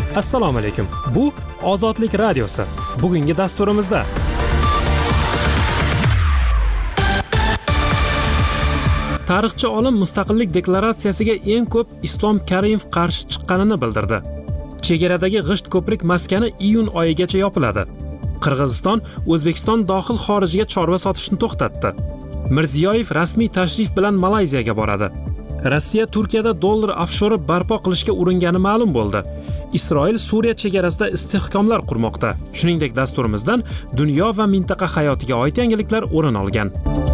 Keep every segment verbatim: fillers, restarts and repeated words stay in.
Assalomu alaykum. Bu Ozodlik radiosi. Bugungi dasturimizda tarixchi olim Mustaqillik deklaratsiyasiga eng ko'p Islom Karimov qarshi chiqqanini bildirdi. Chegaradagi g'isht ko'prik maskani iyun oyigacha yopiladi. Qirg'iziston O'zbekiston dohil-xorijga chorva sotishni to'xtatdi. Mirziyoyev rasmiy tashrif bilan Malayziyaga boradi. Rossiya Turkiyada dollar ofshori barpo qilishga uringani ma'lum bo'ldi. Isroil Suriya chegarasida istehkomlar qurmoqda. Shuningdek, dasturimizdan dunyo va mintaqa hayotiga oid yangiliklar o'rin olgan.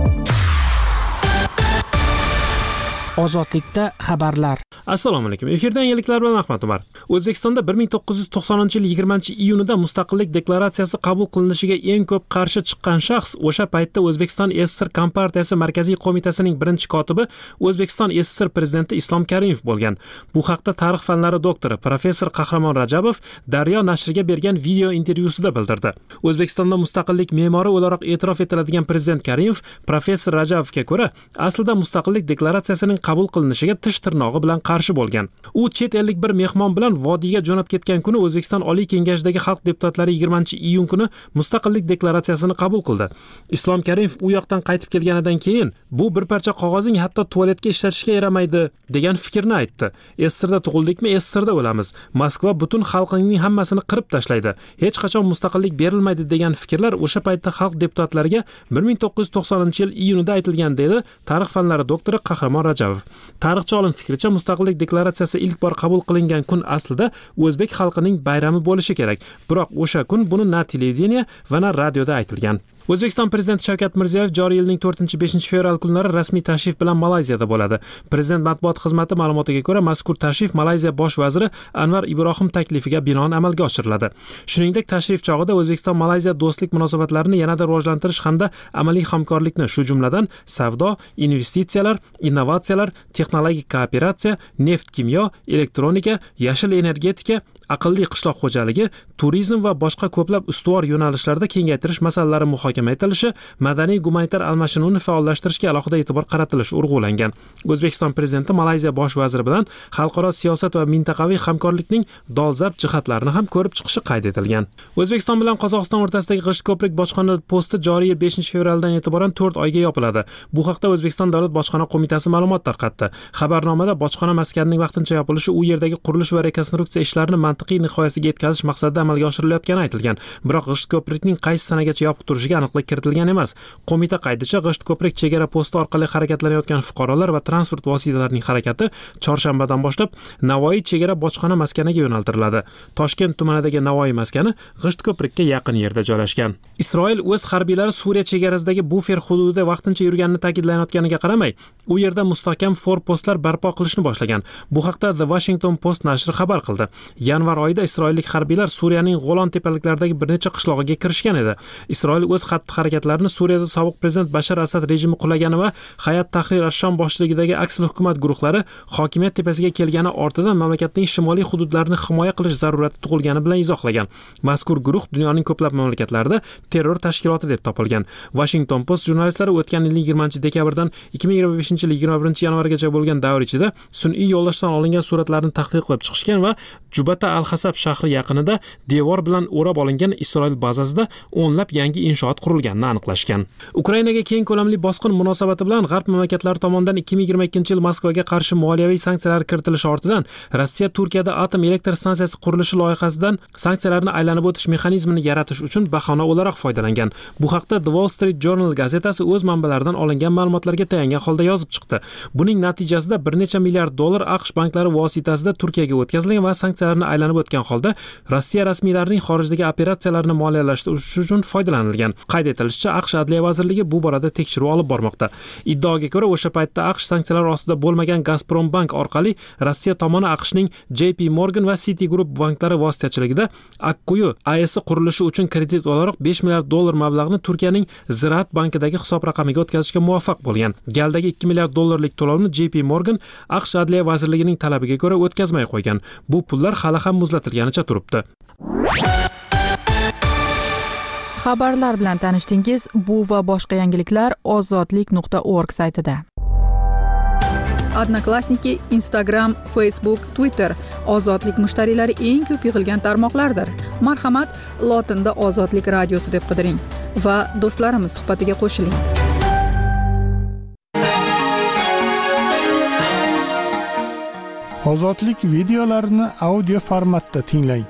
Ozodlikda xabarlar. Assalomu alaykum. Efirda yangiliklar bilan Ahmad Umar. O'zbekistonda bir ming to'qqiz yuz to'qsoninchi yil yigirmanchi iyunida Mustaqillik deklaratsiyasi qabul qilinishiga eng ko'p qarshi chiqqan shaxs o'sha paytda O'zbekiston S S R Kompartiyasi Markaziy qo'mitasining birinchi kotibi, O'zbekiston S S R prezidenti Islom Karimov bo'lgan. Bu haqda tarix fanlari doktori professor Qahramon Rajabov Daryo nashriga bergan video intervyusida bildirdi. O'zbekistonda mustaqillik me'mori o'laroq e'tirof etiladigan prezident Karimov professor Rajabovga ko'ra, aslida Mustaqillik deklaratsiyasining qabul qilinishiga tish tirnog'i bilan qarshi bo'lgan. U chet ellik bir mehmon bilan vodiyga jo'nab ketgan kuni O'zbekiston Oliy Kengashidagi xalq deputatlari yigirmanchi iyun kuni Mustaqillik deklaratsiyasini qabul qildi. Islom Karimov u yoqdan qaytib kelganidan keyin bu bir parcha qog'ozing hatto tualetga ishlatishga yaramaydi degan fikrni aytdi. S S Rda tug'ildikmi, S S Rda o'lamiz. Moskva butun xalqning hammasini qirib tashlaydi. Hech qachon mustaqillik berilmaydi degan fikrlar o'sha paytda xalq deputatlariga bir ming to'qqiz yuz to'qsoninchi yil iyunida aytilgan dedi tarix fanlari doktori Qahramon Rajabov. Tarixchi olim fikricha, Mustaqillik deklaratsiyasi ilk bor qabul qilingan kun aslida o'zbek xalqining bayrami bo'lishi kerak. Biroq o'sha kun buni na televideniya va na radioda aytilgan. O'zbekiston prezidenti Shavkat Mirziyoyev joriy yilning to'rtinchi beshinchi fevral kunlari rasmiy tashrif bilan Malayziyada bo'ladi. Prezident matbuot xizmati ma'lumotiga ko'ra, mazkur tashrif Malayziya bosh vaziri Anvar Ibrohim taklifiga binoan amalga oshiriladi. Shuningdek, tashrif chog'ida O'zbekiston Malayziya do'stlik munosabatlarini yanada rivojlantirish hamda amaliy hamkorlikni, shu jumladan savdo, investitsiyalar, innovatsiyalar, texnologik kooperatsiya, neft, kimyo, elektronika, yashil energetika, aqlli qishloq xo'jaligi, turizm va boshqa ko'plab ustuvor yo'nalishlarda kengaytirish masalalari muhokama etilishi, madaniy gumanitar almashinuvni faollashtirishga alohida e'tibor qaratilishi urg'ulangan. O'zbekiston prezidenti Malayziya bosh vaziri bilan xalqaro siyosat va mintaqaviy hamkorlikning dolzarb jihatlarini ham ko'rib chiqishi qayd etilgan. O'zbekiston bilan Qozog'iston o'rtasidagi g'isht ko'prik bojxona posti joriy yil beshinchi fevraldan e'tiboran to'rt oyga yopiladi. Bu haqda O'zbekiston Davlat bojxona qo'mitasi ma'lumot tarqatdi. Xabarnomada bojxona maskanining vaqtincha yopilishi u yerdagi qurilish va rekonstruksiya ishlarini mantiqiy nihoyasiga yetkazish maqsadida amalga oshirilayotgani aytilgan. Biroq g'isht ko'prikning qaysi sanagacha yopiq turishiga aniqlik kiritilgan emas. Qo'mita qaydicha, g'isht ko'prik chegara posti orqali harakatlanayotgan fuqarolar va transport vositalarining harakati chorshanbadan boshlab Navoiy chegara bojxona maskaniga yo'naltiriladi. Toshkent tumanidagi Navoiy maskani g'isht ko'prikka yaqin yerda joylashgan. Isroil o'z harbiylari Suriya chegarasidagi bufer hududida vaqtincha yurganini ta'kidlanayotganiga qaramay, u yerda mustahkam forpostlar barpo qilishni boshlagan. Bu haqda The Washington Post nashri xabar qildi. Yanvar oyida isroillik harbiylar Suriyaning Golan tepaliklaridagi bir necha qishlog'iga kirishgan edi. Isroil o'z xatti-harakatlarini Suriyada sobiq prezident Bashar Asad rejimi qulagani va Hayat Tahrir Ash-Sham boshchiligidagi aksli hukumat guruhlari hokimiyat tepasiga kelgani ortidan mamlakatning shimoliy hududlarini himoya qilish zarurati tug'ilgani bilan izohlagan. Mazkur guruh dunyoning ko'plab mamlakatlarida terror tashkiloti deb topilgan. Washington Post jurnalistlari o'tgan yilning yigirmanchi dekabridan ikki ming yigirma beshinchi yil yigirma birinchi yanvargacha bo'lgan davr ichida sun'iy yo'ldoshdan olingan suratlarni tahlil qilib chiqishgan va Jubata al-Hasab shahri yaqinida devor bilan o'rab olingan Isroil bazasida o'nlab yangi inshoot qurilganini aniqlashgan. Ukrainaga keng ko'lamli bosqin munosabati bilan g'arb mamlakatlari tomonidan ikki ming yigirma ikkinchi yil Moskvaga qarshi moliyaviy sanksiyalar kiritilishi ortidan Rossiya Turkiyada atom elektr stansiyasi qurilishi loyihasidan sanksiyalarni aylanib o'tish mexanizmini yaratish uchun bahona o'laroq foydalangan. Bu haqda The Wall Street Journal gazetasi o'z manbalaridan olingan ma'lumotlarga tayangan holda yozib chiqdi. Buning natijasida bir necha milliard dollar AQSh banklari vositasida Turkiyaga o'tkazilgan va sanksiyalarni aylanib o'tgan holda Rossiya rasmiylarining xorijdagi operatsiyalarini moliyalashtirish uchun foydalanilgan. Qayd etilishicha, AQSh Adliya vazirligi bu borada tekshiruv olib bormoqda. Iddaoga ko'ra, o'sha paytda AQSh sanksiyalar ostida bo'lmagan Gazprom bank orqali Rossiya tomoni AQShning J P Morgan va Citigroup banklari vositachiligida Akkuyu A E S qurilishi uchun kredit olaroq besh milliard dollar mablag'ni Turkiyaning Ziraat bankidagi hisob raqamiga o'tkazishga muvaffaq bo'lgan. Galdagi ikki milliard dollarlik to'lovni J P Morgan AQSh Adliya vazirligining talabiga ko'ra o'tkazmay qo'ygan. Bu pullar hali ham muzlatilganicha turibdi. Xabarlar bilan tanishdingiz. Bu va boshqa yangiliklar ozodlik nuqta org saytida. Odnoklassniki, Instagram, Facebook, Twitter ozodlik mushtariylari eng ko'p yig'ilgan tarmoqlardir. Marhamat, lotinda Ozodlik radiosi deb qidiring va do'stlarimiz suhbatiga qo'shiling. Ozodlik videolarini audio formatda tinglang.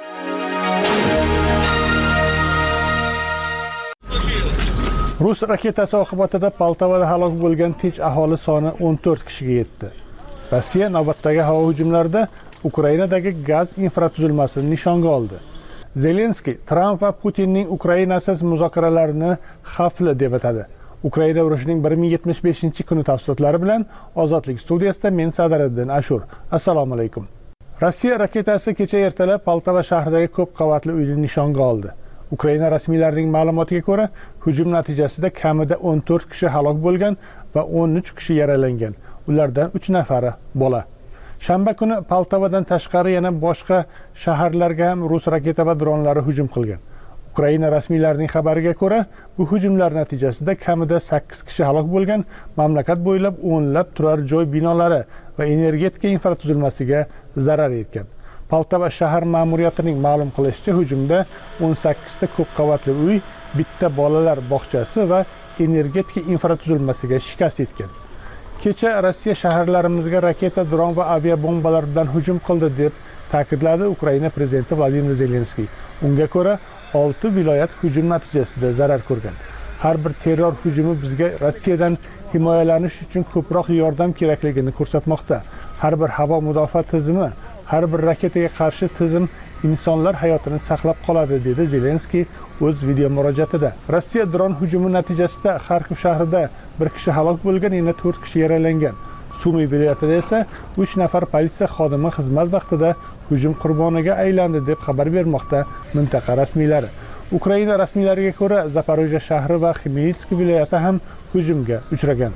Rus raketasi oqibatida Poltavada halok bo'lgan tinch aholi soni o'n to'rt kishiga yetdi. Rossiya navbatdagi havo hujumlarida Ukrainadagi gaz infratuzilmasini nishonga oldi. Zelenskiy Tramp va Putinning Ukrainasiz muzokaralarini xavfli deb atadi. Ukraina urushining bir ming yetmish beshinchi kuni tafsilotlari bilan Ozodlik studiyasida men Sadariddin Ashur. Assalomu alaykum. Rossiya raketasi kecha ertalab Poltava shahridagi ko'p qavatli uyni nishonga oldi. Ukraina rasmiylarining ma'lumotiga ko'ra, hujum natijasida kamida o'n to'rt kishi halok bo'lgan va o'n uch kishi yaralangan. Ulardan uch nafari bola. Shanba kuni Poltavadan tashqari yana boshqa shaharlarga ham rus raketa va dronlari hujum qilgan. Ukraina rasmiylarining xabariga ko'ra, bu hujumlar natijasida kamida sakkiz kishi halok bo'lgan, mamlakat bo'ylab o'nlab turar joy binolari va energetika infratuzilmasiga zarar yetgan. Poltava shahar ma'muriyatining ma'lum qilishicha, hujumda o'n sakkizta ko'p qavatli uy, bitta bolalar bog'chasi va energetika infratuzilmasiga shikast yetgan. Kecha Rossiya shaharlarimizga raketa, dron va aviabombalar bilan hujum qildi deb ta'kidladi Ukraina prezidenti Vladimir Zelenskiy. Unga ko'ra, olti viloyat hujum natijasida zarar ko'rgan. Har bir terror hujumi bizga Rossiyadan himoyalanish uchun ko'proq yordam kerakligini ko'rsatmoqda. Har bir havo mudofaa tizimi, har bir raketaga qarshi tizim insonlar hayotini saqlab qoladi, dedi Zelenskiy o'z video murojaatida. Rossiya dron hujumi natijasida Xarkov shahrida bir kishi halok bo'lgan, yana to'rt kishi yaralangan. Sumi viloyatida esa uch nafar politsiya xodimi xizmat vaqtida hujum qurboniga aylandi deb xabar bermoqda mintaqa rasmiylari. Ukraina rasmiylariga ko'ra, Zaporojye shahri va Xmelnytsk viloyati ham hujumga uchragan.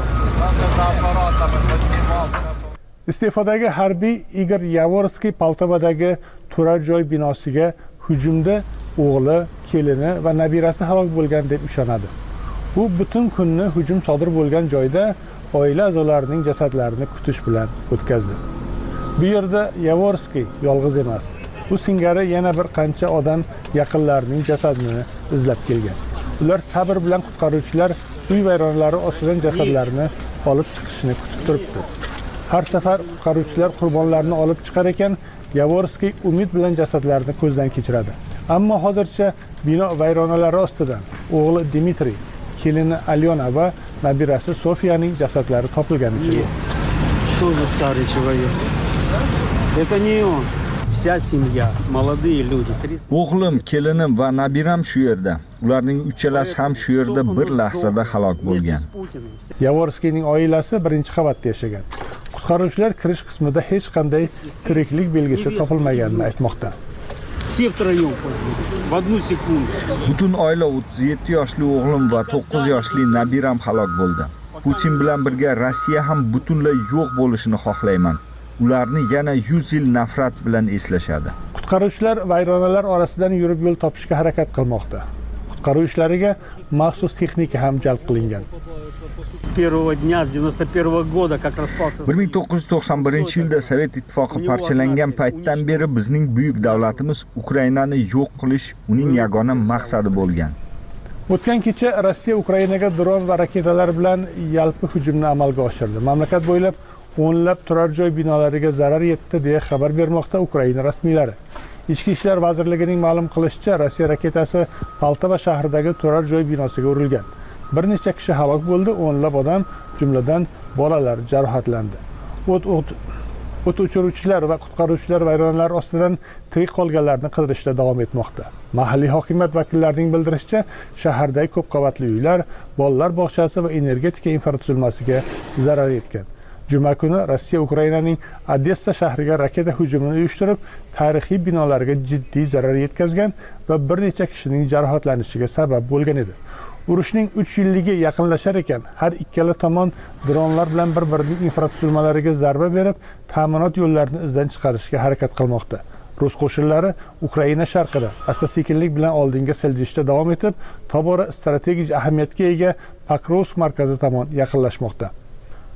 Iste'fodagi harbiy Igor Yavorskiy Poltavadagi turar joy binosiga hujumda o'g'li, kelini va nabirasi halok bo'lgan deb ishonadi. U butun kunni hujum sodir bo'lgan joyda oila a'zolarining jasadlarini kutish bilan o'tkazdi. Bu yerda Yavorskiy yolg'iz emas. U singari yana bir qancha odam yaqinlarining jasadini izlab kelgan. Ular sabr bilan qutqaruvchilar uy vayronalari ostidan jasadlarini olib chiqishini kutib turibdi. Har safar qutqaruvchilar qurbonlarni olib chiqar ekan, Yavorskiy umid bilan jasadlarni ko'zdan kechiradi. Ammo hozircha bino vayronalari ostidan o'g'li Dmitriy, kelini Alyona va nabirasi Sofiyaning jasadlari topilganicha yo'q. Тоже старый человек. Это не он. Вся семья, молодые люди. O'g'lim, kelinim va nabiram shu yerda. Ularning uchalasi ham shu yerda bir lahzada halok bo'lgan. Yavorskiyning oilasi birinchi qavatda yashagan. Qutqaruvchilar kirish qismida hech qanday tiriklik belgisi topilmaganini aytmoqda. Все втроем в одну секунду. Butun oila o'ttiz yetti yoshli o'g'lim va to'qqiz yoshli nabiram halok bo'ldi. Putin bilan birga Rossiya ham butunlay yo'q bo'lishini xohlayman. Ularni yana yuz yil nafrat bilan eslashadi. Qutqaruvchilar vayronalar orasidan yurib yo'l topishga harakat qilmoqda. Qutqaruv ishlariga maxsus texnika ham jalb qilingan. Первого дня с девяносто первого года как распался. bir ming to'qqiz yuz to'qson birinchi yilda Sovet ittifoqi parchalangan paytdan beri bizning buyuk davlatimiz Ukrainani yo'q qilish uning yagona maqsadi bo'lgan. O'tgan kecha Rossiya Ukrainaga dron va raketalar bilan yalpi hujumni amalga oshirdi. Mamlakat bo'ylab o'nlab turar joy binolariga zarar yetdi deya xabar bermoqda Ukraina rasmiylari. Ichki ishlar vazirligining ma'lum qilishicha, Rossiya raketasi Poltava shahridagi turar joy binosiga urilgan. Bir necha kishi halok bo'ldi, o'nlab odam, jumladan bolalar jarohatlandi. O't o't o't o'chiruvchilar va qutqaruvchilar vayronalar ostidan tirik qolganlarni qidirishda davom etmoqda. Mahalliy hokimiyat vakillarining bildirishicha, shahardagi ko'p qavatli uylar, bolalar bog'chasi va energetika infratuzilmasiga zarar yetgan. Juma kuni Rossiya Ukrainaning Odessa shahriga raketa hujumini uyushtirib, tarixiy binolarga jiddiy zarar yetkazgan va bir necha kishining jarohatlanishiga sabab bo'lgan edi. Urushning uch yilligi yaqinlashar ekan, har ikkala tomon dronlar bilan bir-birining infratuzilmalariga zarba berib, ta'minot yo'llarini izdan chiqarishga harakat qilmoqda. Rus qo'shinlari Ukraina sharqida asta-sekinlik bilan oldinga siljishda davom etib, tobora strategik ahamiyatga ega Pokrovsk markazi tomon yaqinlashmoqda.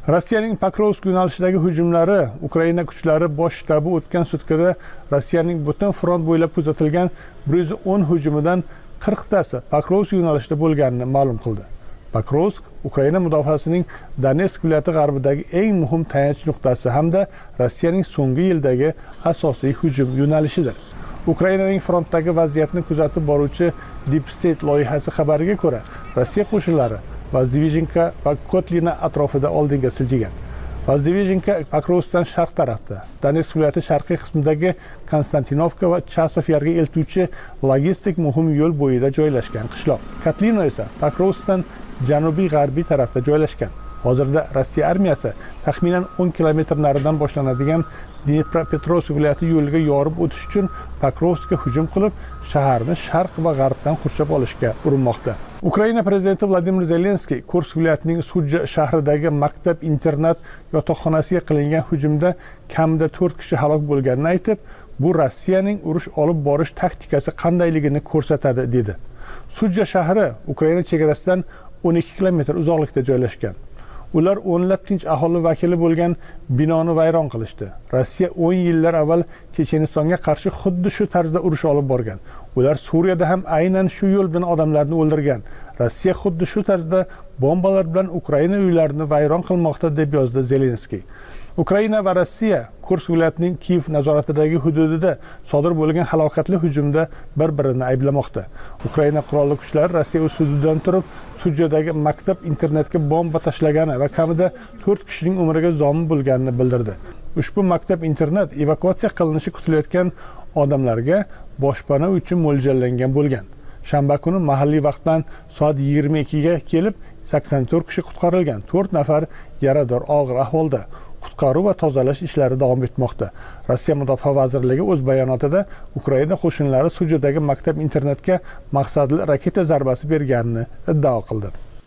Rossiyaning Pokrovsk yo'nalishidagi hujumlari Ukraina kuchlari bosh shtabi o'tgan sutkada Rossiyaning butun front bo'ylab kuzatilgan bir yuz o'n hujumidan qirqtasi Pokrovsk yo'nalishida bo'lganini ma'lum qildi. Pokrovsk Ukraina mudofaasining Donetsk viloyati g'arbidagi eng muhim tayanch nuqtasi hamda Rossiyaning so'nggi yildagi asosiy hujum yo'nalishidir. Ukrainaning frontdagi vaziyatni kuzatib boruvchi Deep State loyihasi xabariga ko'ra, Rossiya qo'shinlari Vazdivijenka va Kotlina atrofida oldinga siljigan. Vazdivijenka Pokrovskdan sharq tarafda, Donetsk viloyati sharqiy qismidagi Konstantinovka va Chasov yarga eltuvchi logistik muhim yo'l bo'yida joylashgan qishloq. Kotlina esa Pokrovskdan janubiy g'arbiy tarafda joylashgan. Hozirda Rossiya armiyasi taxminan o'n kilometr naridan boshlanadigan Dnepropetrovsk viloyati yo'liga yorib o'tish uchun Pokrovskka hujum qilib, shaharni sharq va g'arbdan qurshab olishga urinmoqda. Ukraina prezidenti Vladimir Zelenskiy Kursk viloyatining Sudja shahridagi maktab-internat yotoqxonasiga qilingan hujumda kamida to'rt kishi halok bo'lganini aytib, bu Rossiyaning urush olib borish taktikasi qandayligini ko'rsatadi dedi. Sudja shahri Ukraina chegarasidan o'n ikki kilometr uzoqlikda joylashgan. Ular o'nlab tinch aholi vakili bo'lgan binoni vayron qilishdi. Rossiya o'n yillar avval Chechenistonga qarshi xuddi shu tarzda urush olib borgan. Ular Suriyada ham aynan shu yo'l bilan odamlarni o'ldirgan. Rossiya xuddi shu tarzda bombalar bilan Ukraina uylarini vayron qilmoqda deb yozdi Zelenskiy. Ukraina va Rossiya Kursk viloyatining Kiyev nazoratidagi hududida sodir bo'lgan halokatli hujumda bir-birini ayblamoqda. Ukraina qurolli kuchlari Rossiya o'z hududidan turib Sudjadagi maktab internetga bomba tashlagani va kamida to'rt kishining umriga zomin bo'lganini bildirdi. Ushbu maktab internet evakuatsiya qilinishi kutilayotgan odamlarga boshpana uchun mo'ljallangan bo'lgan. Shanba kuni mahalliy vaqt bilan soat yigirma ikkiga kelib sakson to'rt kishi qutqarilgan. to'rt nafar yarador og'ir ahvolda. Qutqaruv va tozalash ishlari davom etmoqda. Rossiya Mudofaa vazirligi o'z bayonotida Ukraina qo'shinlari Sudjadagi maktab internetga maqsadli raketa zarbasi berganini iddao qildi.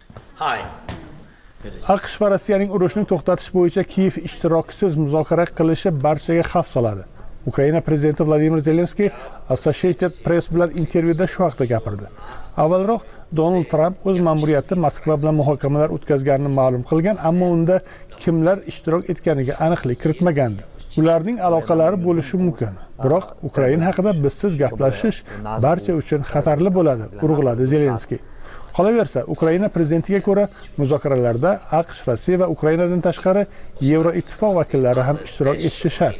AQSh va Rossiyaning urushni to'xtatish bo'yicha Kiyev ishtirokisiz muzokara qilishi barchaga xavf soladi. Ukraina prezidenti Vladimir Zelenskiy Associated Press bilan intervyuda shu haqda gapirdi. Avvalroq Donald Trump o'z ma'muriyati Moskva bilan muhokamalar o'tkazganini ma'lum qilgan, ammo unda kimlar ishtirok etganiga aniqlik kiritmagandi. Ularning aloqalari bo'lishi mumkin, biroq Ukraina haqida bizsiz gaplashish barcha uchun xatarli bo'ladi, urg'uladi Zelenskiy. Qolaversa, Ukraina prezidentiga ko'ra, muzokaralarda AQSh, Rossiya va Ukrainadan tashqari Yevroittifoq vakillari ham ishtirok etishi shart.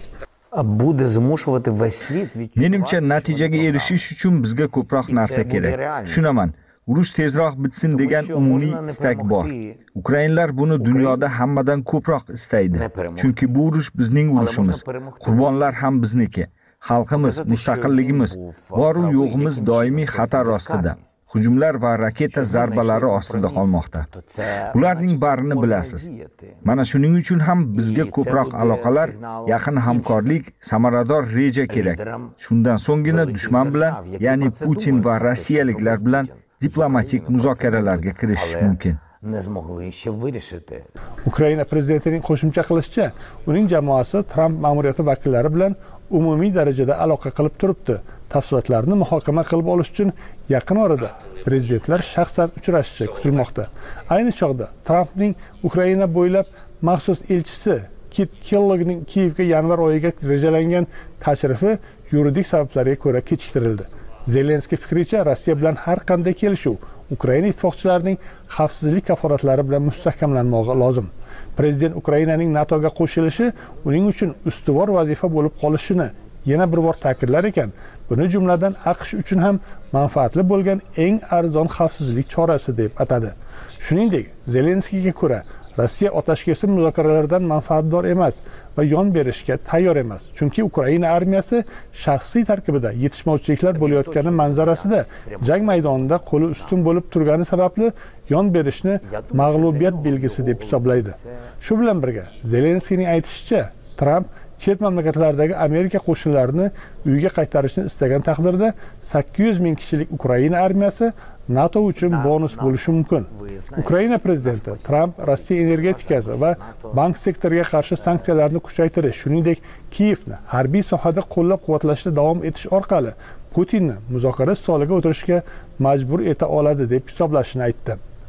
Menimcha natijaga erishish uchun bizga ko'proq narsa kerak. Tushunaman. Urush tezroq bitsin degan umumiy istak bor. Ukrainlar buni dunyoda hammadan ko'proq istaydi. Chunki bu urush bizning urushimiz. Qurbonlar ham bizniki. Xalqimiz, mustaqilligimiz, bor u yo'g'imiz doimiy xatar ostida. Hujumlar va raketa zarbalari ostida qolmoqda. Bularning barini bilasiz. Mana shuning uchun ham bizga ko'proq aloqalar, yaqin hamkorlik, samarador reja kerak. Shundan so'nggina dushman bilan, ya'ni Putin va rossiyaliklar bilan diplomatik muzokaralarga kirishish mumkin. Ukraina prezidentining qo'shimcha qilishicha, uning jamoasi Trump ma'muriyati vakillari bilan umumiy darajada aloqa qilib turibdi. Tafsilotlarni muhokama qilib olish uchun yaqin orada prezidentlar shaxsan uchrashishi kutilmoqda. Ayni chog'da Trumpning Ukraina bo'ylab maxsus elchisi Kit Kellogning Kiyevga yanvar oyiga rejalangan tashrifi yuridik sabablarga ko'ra kechiktirildi. Zelenskiy fikricha, Rossiya bilan har qanday kelishuv Ukraina ittifoqchilarining xavfsizlik kafolatlari bilan mustahkamlanmog'i lozim. Prezident Ukrainaning NATOga qo'shilishi uning uchun ustuvor vazifa bo'lib qolishini yana bir bor ta'kidlar ekan, buni jumladan AQSh uchun ham manfaatli bo'lgan eng arzon xavfsizlik chorasi deb atadi. Shuningdek, Zelenskiyga ko'ra, Rossiya otashkesi muzokaralardan manfaatdor emas va yon berishga tayyor emas. Chunki Ukraina armiyasi shaxsiy tarkibida yetishmovchiliklar bo'layotgani manzarasida jang maydonida qo'li ustun bo'lib turgani sababli yon berishni mag'lubiyat belgisi deb hisoblaydi. Shu bilan birga, Zelenskiyning aytishicha, Trump chet mamlakatlardagi Amerika qo'shinlarini uyga qaytarishni istagan taqdirda sakkiz yuz ming kishilik Ukraina armiyasi NATO uchun bonus bo'lishi mumkin. Ukraina prezidenti Trump Rossiya energetikasi va bank sektoriga qarshi sanksiyalarni kuchaytirish, shuningdek Kiyevni harbiy sohada qo'llab-quvvatlashda davom etish orqali Putinni muzokara stoliga o'tirishga majbur eta oladi deb hisoblashini aytdi.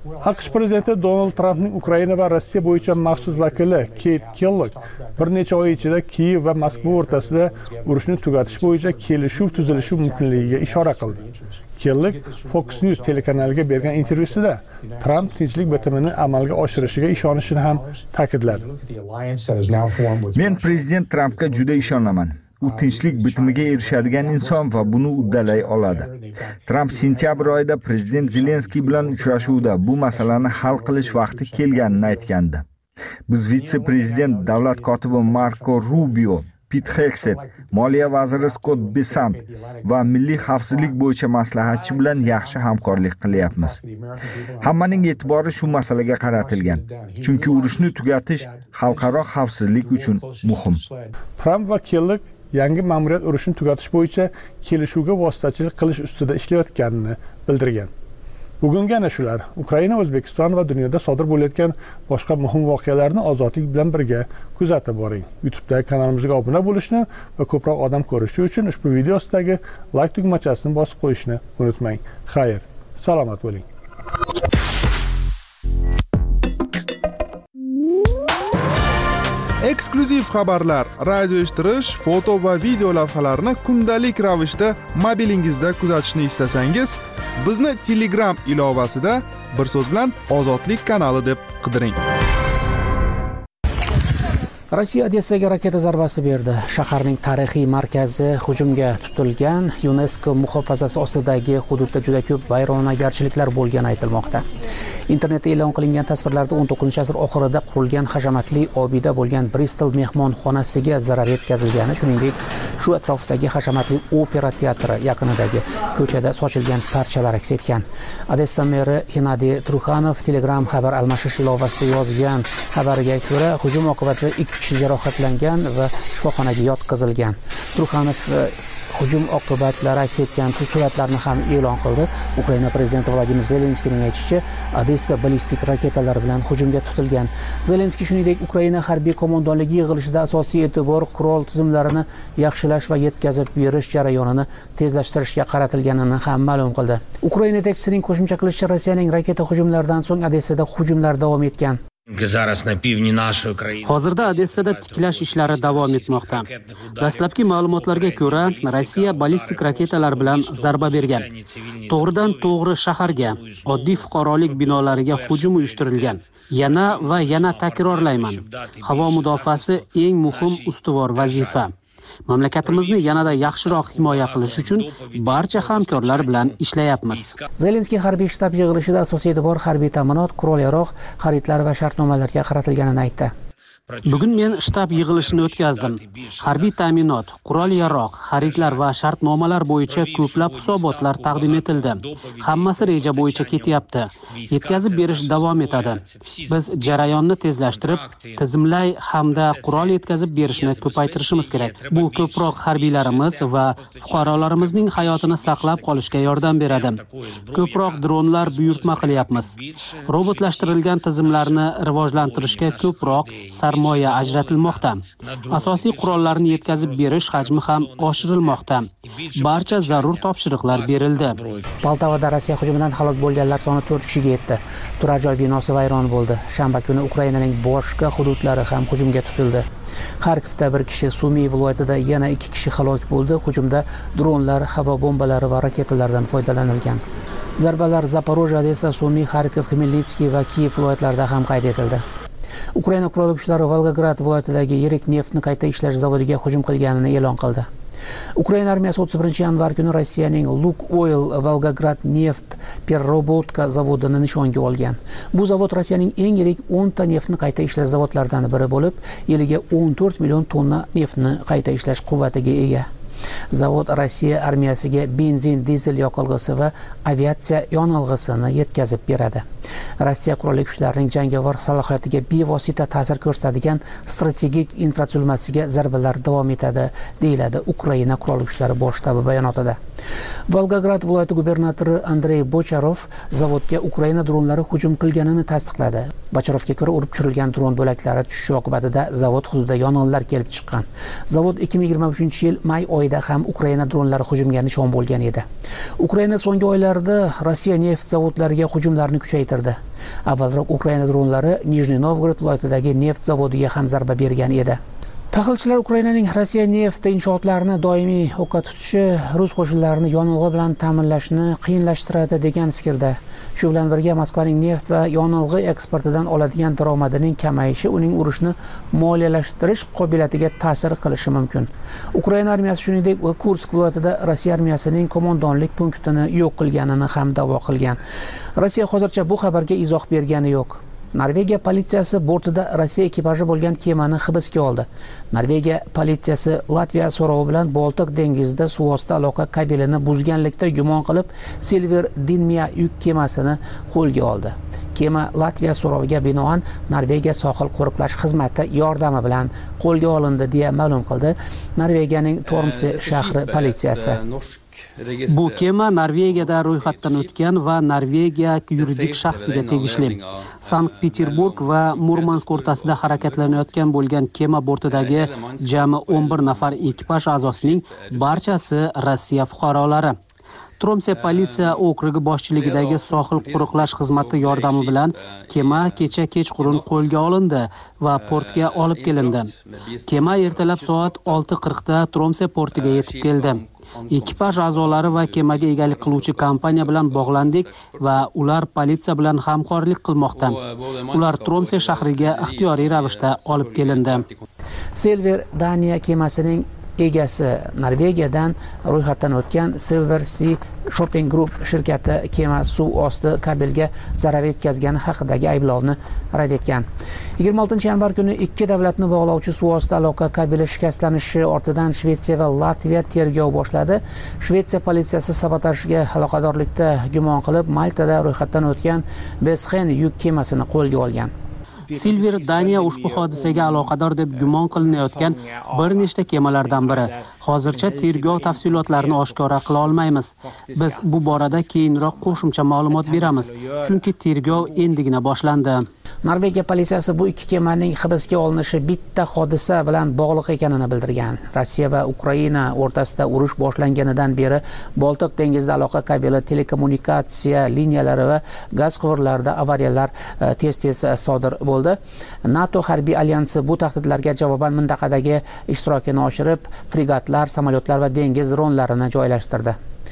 AQSh prezidenti Donald Trampning Ukraina va Rossiya bo'yicha maxsus vakili Keyt Kellogg bir necha oy ichida Kiyev va Moskva o'rtasida urushni tugatish bo'yicha kelishuv tuzilishi mumkinligiga ishora qildi. Kellogg Fox News telekanaliga bergan intervyusida Tramp tinchlik bitimini amalga oshirishiga ishonishini ham ta'kidladi. Men prezident Trampga juda ishonaman. U tinchlik bitimiga erishadigan inson va buni uddalay oladi. Tramp sentyabr oyida prezident Zelenskiy bilan uchrashuvda bu masalani hal qilish vaqti kelganini aytgandi. Biz vitse-prezident davlat kotibi Marco Rubio, Pete Hegseth, Moliya vaziri Scott Bessent va milliy xavfsizlik bo'yicha maslahatchi bilan yaxshi hamkorlik qilyapmiz. Hammaning e'tibori shu masalaga qaratilgan, chunki urushni tugatish xalqaro xavfsizlik uchun muhim. Tramp va Kellogg yangi ma'muriyat urushni tugatish bo'yicha kelishuvga vositachilik qilish ustida ishlayotganini bildirgan. Bugungi ana shular. Ukraina, O'zbekiston va dunyoda sodir bo'layotgan boshqa muhim voqealarni ozodlik bilan birga kuzatib boring. YouTube'dagi kanalimizga obuna bo'lishni va ko'proq odam ko'rishi uchun ushbu video ostidagi like tugmachasini bosib qo'yishni unutmang. Xayr, salomat bo'ling. Eksklyuziv xabarlar, radio eshittirish, foto va video lavhalarni kundalik ravishda mobilingizda kuzatishni istasangiz, bizni Telegram ilovasida bir so'z bilan Ozodlik kanali deb qidiring. Rossiya Odessaga raketa zarbasi berdi. Shaharning tarixiy markazi hujumga tutilgan. UNESCO muhofazasi ostidagi hududda juda ko'p vayronagarchiliklar bo'lgani aytilmoqda. Internetda e'lon qilingan tasvirlarda o'n to'qqizinchi asr oxirida qurilgan hashamatli obida bo'lgan Bristol mehmonxonasiga zarar yetkazilgani, shuningdek, shu atrofdagi hashamatli opera teatri yaqinidagi ko'chada sochilgan parchalar aks etgan. Odessa meri Gennadiy Trukhanov Telegram xabar almashish ilovasida yozgan xabariga ko'ra, hujum oqibatida ikki kishi jarohatlangan va shifoxonaga yotqizilgan. Trukhanov hujum oqibatlari aks etgan suratlarni ham e'lon qildi. Ukraina prezidenti Vladimir Zelenskiyning aytishicha, Odessa ballistik raketalar bilan hujumga tutilgan. Zelenskiy shuningdek Ukraina harbiy qo'mondonligi yig'ilishida asosiy e'tibor qurol tizimlarini yaxshilash va yetkazib berish jarayonini tezlashtirishga qaratilganini ham ma'lum qildi. Ukraina yetakchisining qo'shimcha qilishicha, Rossiyaning raketa hujumlaridan so'ng Odessada hujumlar davom etgan. Hozirda Odessada tiklash ishlari davom etmoqda. Dastlabki ma'lumotlarga ko'ra, Rossiya ballistik raketalar bilan zarba bergan. To'g'ridan to'g'ri shaharga, oddiy fuqarolik binolariga hujum uyushtirilgan. Yana va yana takrorlayman. Havo mudofaasi eng muhim ustuvor vazifa. Mamlakatimizni yanada yaxshiroq himoya qilish uchun barcha hamkorlar bilan ishlayapmiz. Zelenskiy harbiy shtab yig'ilishida asosiy e'tibor harbiy ta'minot, qurol-yarog', xaridlar va shartnomalarga qaratilganini aytdi. Bugun men shtab yig'ilishini o'tkazdim. Harbiy ta'minot, qurol-yarog', xaridlar va shartnomalar bo'yicha ko'plab hisobotlar taqdim etildi. Hammasi reja bo'yicha ketyapti. Yetkazib berish davom etadi. Biz jarayonni tezlashtirib, tizimlay hamda qurol yetkazib berishni ko'paytirishimiz kerak. Bu ko'proq harbiylarimiz va fuqarolarimizning hayotini saqlab qolishga yordam beradi. Ko'proq dronlar buyurtma qilyapmiz. Robotlashtirilgan tizimlarni rivojlantirishga ko'proq sarmoya ajratilmoqda. Asosiy qurollarni yetkazib berish hajmi ham oshirilmoqda. Barcha zarur topshiriqlar berildi. Poltavada Rossiya hujumidan halok bo'lganlar soni to'rt kishiga yetdi. Turar joy binosi vayron bo'ldi. Shanba kuni Ukrainaning boshqa hududlari ham hujumga tutildi. Xarkovda bir kishi, Sumy viloyatida yana ikki kishi halok bo'ldi. Hujumda dronlar, havo bombalari va raketalardan foydalanilgan. Zarbalar Zaporojye, Odessa, Sumy, Xarkov, Khmelnytskiy va Kiyev viloyatlarida ham qayd etildi. Ukraina qurolli kuchlari Volgograd viloyatidagi yirik neftni qayta ishlash zavodiga hujum qilganini e'lon qildi. Ukraina armiyasi o'ttiz birinchi yanvar kuni Rossiyaning Lukoil Volgograd neft perrobotka zavodini nishonga olgan. Bu zavod Rossiyaning eng yirik o'nta neftni qayta ishlash zavodlaridan biri bo'lib, yiliga o'n to'rt million tonna neftni qayta ishlash quvvatiga ega. Zavod Rossiya armiyasiga benzin, dizel yoqilg'isi va aviatsiya yonilg'isini yetkazib beradi. Rossiya qurolli kuchlarining jangovar salohiyatiga bevosita ta'sir ko'rsatadigan strategik infratuzilmasiga zarbalar davom etadi, deyiladi Ukraina qurolli kuchlari bosh shtabi bayonotida. Volgograd viloyati gubernatori Andrey Bocharov zavodga Ukraina dronlari hujum qilganini tasdiqladi. Bocharovga ko'ra, urib tushirilgan dron bo'laklari tushishi oqibatida zavod hududida yong'inlar kelib chiqqan. Zavod ikki ming yigirma uchinchi yil may oyida ham Ukraina dronlari hujumiga nishon bo'lgan edi. Ukraina so'nggi oylarda Rossiya neft zavodlariga hujumlarni kuchaytirdi. Avvalroq Ukraina dronlari Nijniy Novgorod viloyatidagi neft zavodiga ham zarba bergan edi. Tahlilchilar Ukrainaning Rossiya neft inshootlarini doimiy o'qqa tutishi rus qo'shinlarini yonilg'i bilan ta'minlashni qiyinlashtiradi degan fikrda. Shu bilan birga Moskvaning neft va yonilg'i eksportidan oladigan daromadining kamayishi uning urushni moliyalashtirish qobiliyatiga ta'sir qilishi mumkin. Ukraina armiyasi shuningdek Kursk viloyatida Rossiya armiyasining qo'mondonlik punktini yo'q qilganini ham da'vo qilgan. Rossiya hozircha bu xabarga izoh bergani yo'q. Norvegiya politsiyasi bortida Rossiya ekipaji bo'lgan kemani hibsga oldi. Norvegiya politsiyasi Latviya so'rovi bilan Boltiq dengizida suvosti aloqa kabelini buzganlikda gumon qilib Silver Dinmia yuk kemasini qo'lga oldi. Kema Latviya so'roviga binoan Norvegiya sohil qo'riqlash xizmati yordami bilan qo'lga olindi deya ma'lum qildi Norvegiyaning Tormse shahri politsiyasi. Bu kema Norvegiyada ro'yxatdan o'tgan va Norvegiya yuridik shaxsiga tegishli. Sankt-Peterburg va Murmansk o'rtasida harakatlanayotgan bo'lgan kema bortidagi jami o'n bir nafar ekipaj a'zosining barchasi Rossiya fuqarolari. Tromse politsiya okrugi boshchiligidagi sohil qo'riqlash xizmati yordami bilan kema kecha kechqurun qo'lga olindi va portga olib kelindi. Kema ertalab soat olti qirqda Tromse portiga yetib keldi. Ekipaj a'zolari va kemaga egalik qiluvchi kompaniya bilan bog'landik va ular politsiya bilan hamkorlik qilmoqda. Ular Tromse shahriga ixtiyoriy ravishda olib kelindi. Silver Daniya kemasining egasi Norvegiyadan ro'yxatdan o'tgan Silver Sea Shopping Group shirkati kema suv osti kabelga zarar yetkazgani haqidagi ayblovni rad etgan. yigirma oltinchi yanvar kuni ikki davlatni bog'lovchi suv osti aloqa kabeli shikastlanishi ortidan Shvetsiya va Latviya tergov boshladi. Shvetsiya politsiyasi sabotajga aloqadorlikda gumon qilib Maltada ro'yxatdan o'tgan Besxen yuk kemasini qo'lga olgan. Silver Daniya ushbu hodisaga aloqador deb gumon qilinayotgan bir nechta kemalardan biri. Hozircha tergov tafsilotlarini oshkora qila olmaymiz. Biz bu borada keyinroq qo'shimcha ma'lumot beramiz, chunki tergov endigina boshlandi. Norvegiya politsiyasi bu ikki kemaning hibsga olinishi bitta hodisa bilan bog'liq ekanini bildirgan. Rossiya va Ukraina o'rtasida urush boshlanganidan beri Boltiq dengizida aloqa kabeli, telekommunikatsiya liniyalari va gaz quvurlarida avariyalar tez-tez sodir bo'ldi. NATO harbiy alyansi bu tahdidlarga javoban mintaqadagi ishtirokini oshirib, fregatlar, samolyotlar va dengiz dronlarini joylashtirdi.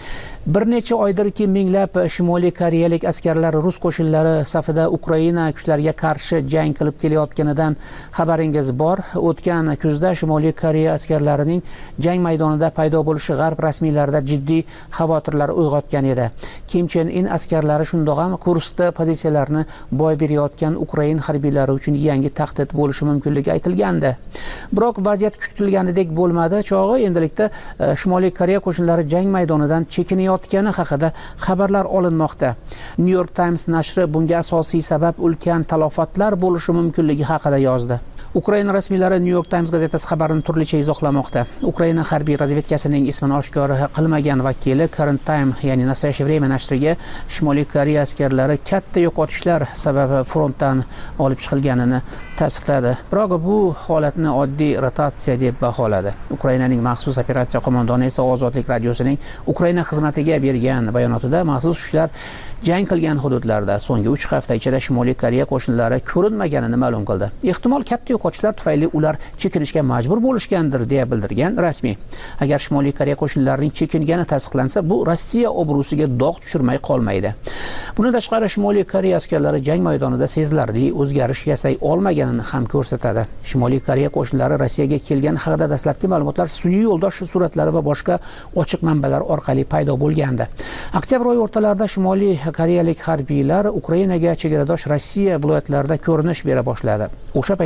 Bir necha oydirki minglab Shimoliy Koreyalik askarlar rus qo'shinlari safida Ukraina kuchlariga qarshi jang qilib kelayotganidan xabaringiz bor. O'tgan kuzda Shimoliy Koreya askarlarining jang maydonida paydo bo'lishi g'arb rasmiylarida jiddiy xavotirlar uyg'otgan edi. Kim Chen In askarlari shundoq ham Kurskda pozitsiyalarni boy berayotgan Ukraina harbiylari uchun yangi tahdid bo'lishi mumkinligi aytilgandi. Biroq vaziyat kutilganidek bo'lmadi. Chog'i endilikda Shimoliy Koreya qo'shinlari jang maydonidan chekinayotgani haqida xabarlar olinmoqda. New York Times nashri bunga asosiy sabab ulkan talofatlar bo'lishi mumkinligi haqida yozdi. Ukraina rasmiylari New York Times gazetasi xabarini turlicha izohlamoqda. Ukraina harbiy razvedkasining ismini oshkor qilmagan vakili Current Time, ya'ni Nastoящее время nashriga Shimoliy Koreya askarlari katta yo'qotishlar sababi frontdan olib chiqilganini tasdiqladi. Biroq bu holatni oddiy rotatsiya deb baholadi. Ukrainaning maxsus operatsiya qo'mondoni esa Ozodlik radiosining Ukraina xizmatiga bergan bayonotida maxsus kuchlar jang qilgan hududlarda so'nggi uch hafta ichida Shimoliy Koreya qo'shinlari ko'rinmaganini ma'lum qildi. Ehtimol katta yo'qotishlar tufayli ular chekinishga majbur bo'lishgandir deya bildirgan rasmiy. Agar Shimoliy Koreya qo'shinlarining chekingani tasdiqlansa, bu Rossiya obro'siga dog' tushirmay qolmaydi. Bundan tashqari Shimoliy Koreya askarlari jang maydonida sezilarli o'zgarish yasay olmaganini ham ko'rsatadi. Shimoliy Koreya qo'shinlari Rossiyaga kelgan haqida dastlabki ma'lumotlar sun'iy yo'ldosh suratlari va boshqa ochiq manbalar orqali paydo bo'lgandi. Oktyabr oyi o'rtalarida Shimoliy koreyalik harbiylar Ukrainaga chegaradosh Rossiya viloyatlarida ko'rinish bera boshladi. O'sha paytda Ukraina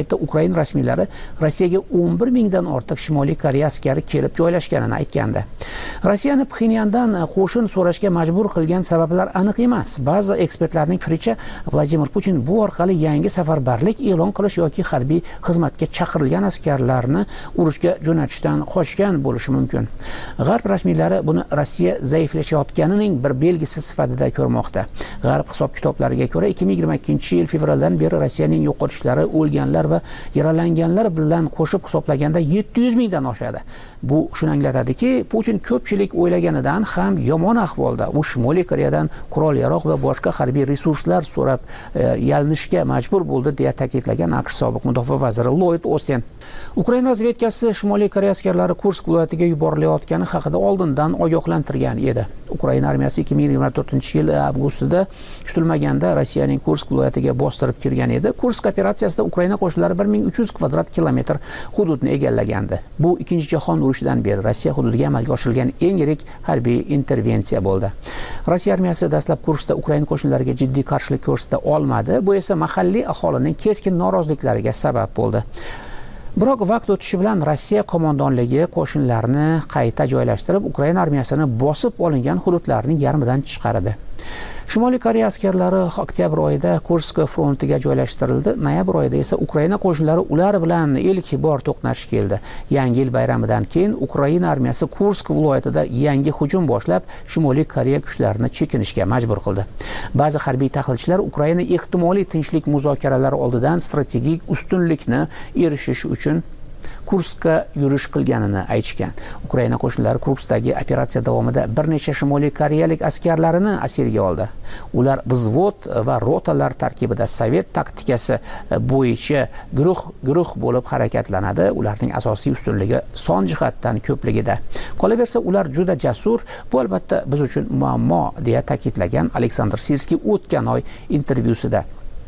Ukraina rasmiylari Rossiyaga o'n bir mingdan ortiq Shimoliy Koreya askari kelib joylashganini aytgandi. Rossiyani Pxenyandan qo'shin so'rashga majbur qilgan sabablar aniq emas. Ba'zi ekspertlarning fikricha Vladimir Putin bu orqali yangi safarbarlik e'lon qilish yoki harbiy xizmatga chaqirilgan askarlarni urushga jo'natishdan qochgan bo'lishi mumkin. G'arb rasmiylari buni Rossiya zaiflashayotganining bir belgisi sifatida ko'rmoqda. G'arb hisob-kitoblariga ko'ra ikki ming yigirma ikkinchi yil fevraldan beri Rossiyaning yo'qotishlari, o'lganlar va yaralanganlar bilan qo'shib hisoblaganda yetti yuz mingdan oshadi. Bu shuni anglatadiki, Putin ko'pchilik o'ylaganidan ham yomon ahvolda. U Shimoliy Koreyadan qurol-yarog' va boshqa harbiy resurslar so'rab e, yalinishga majbur bo'ldi deya ta'kidlagan AQSh sobiq mudofaa vaziri Lloyd Austin. Ukraina razvedkasi Shimoliy Koreya askarlari Kursk viloyatiga yuborilayotgani haqida oldindan ogohlantirgan edi. Ukraina armiyasi ikki ming yigirma to'rtinchi yil avgustida kutilmaganda Rossiyaning Kursk viloyatiga bostirib kirgan edi. Kursk operatsiyasida Ukraina qo'shinlari bir ming uch yuz kvadrat kilometr hududni egallagandi. Bu ikkinchi jahon urushidan beri Rossiya hududiga amalga oshirilgan eng yirik harbiy intervensiya bo'ldi. Rossiya armiyasi dastlab Kurskda Ukraina qo'shinlariga jiddiy qarshilik ko'rsata olmadi. Bu esa mahalliy aholining keskin noroziliklariga sabab bo'ldi. Biroq vaqt o'tishi bilan Rossiya qo'mondonligi qo'shinlarni qayta joylashtirib, Ukraina armiyasini bosib olingan hududlarning yarmidan chiqardi. Shimoliy Koreya askarlari oktyabr oyida Kursk frontiga joylashtirildi. Noyabr oyida esa Ukraina qo'shinlari ular bilan ilk bor to'qnash keldi. Yangi yil bayramidan keyin Ukraina armiyasi Kursk viloyatida yangi hujum boshlab, Shimoliy Koreya kuchlarini chekinishga majbur qildi. Ba'zi harbiy tahlilchilar Ukraina ehtimoliy tinchlik muzokaralari oldidan strategik ustunlikni erishish uchun Kurskka yurish qilganini aytishgan. Ukraina qo'shinlari Kurskdagi operatsiya davomida bir necha Shimoliy Koreyalik askarlarini asirga oldi. Ular vзвод va rotalar tarkibida sovet taktikasi bo'yicha guruh-guruh bo'lib harakatlanadi. Ularning asosiy ustunligi son jihatdan ko'pligida. Qolaversa, ular juda jasur, bu albatta biz uchun muammo deya ta'kidlagan Aleksandr Sirskiy o'tgan oy intervyusida.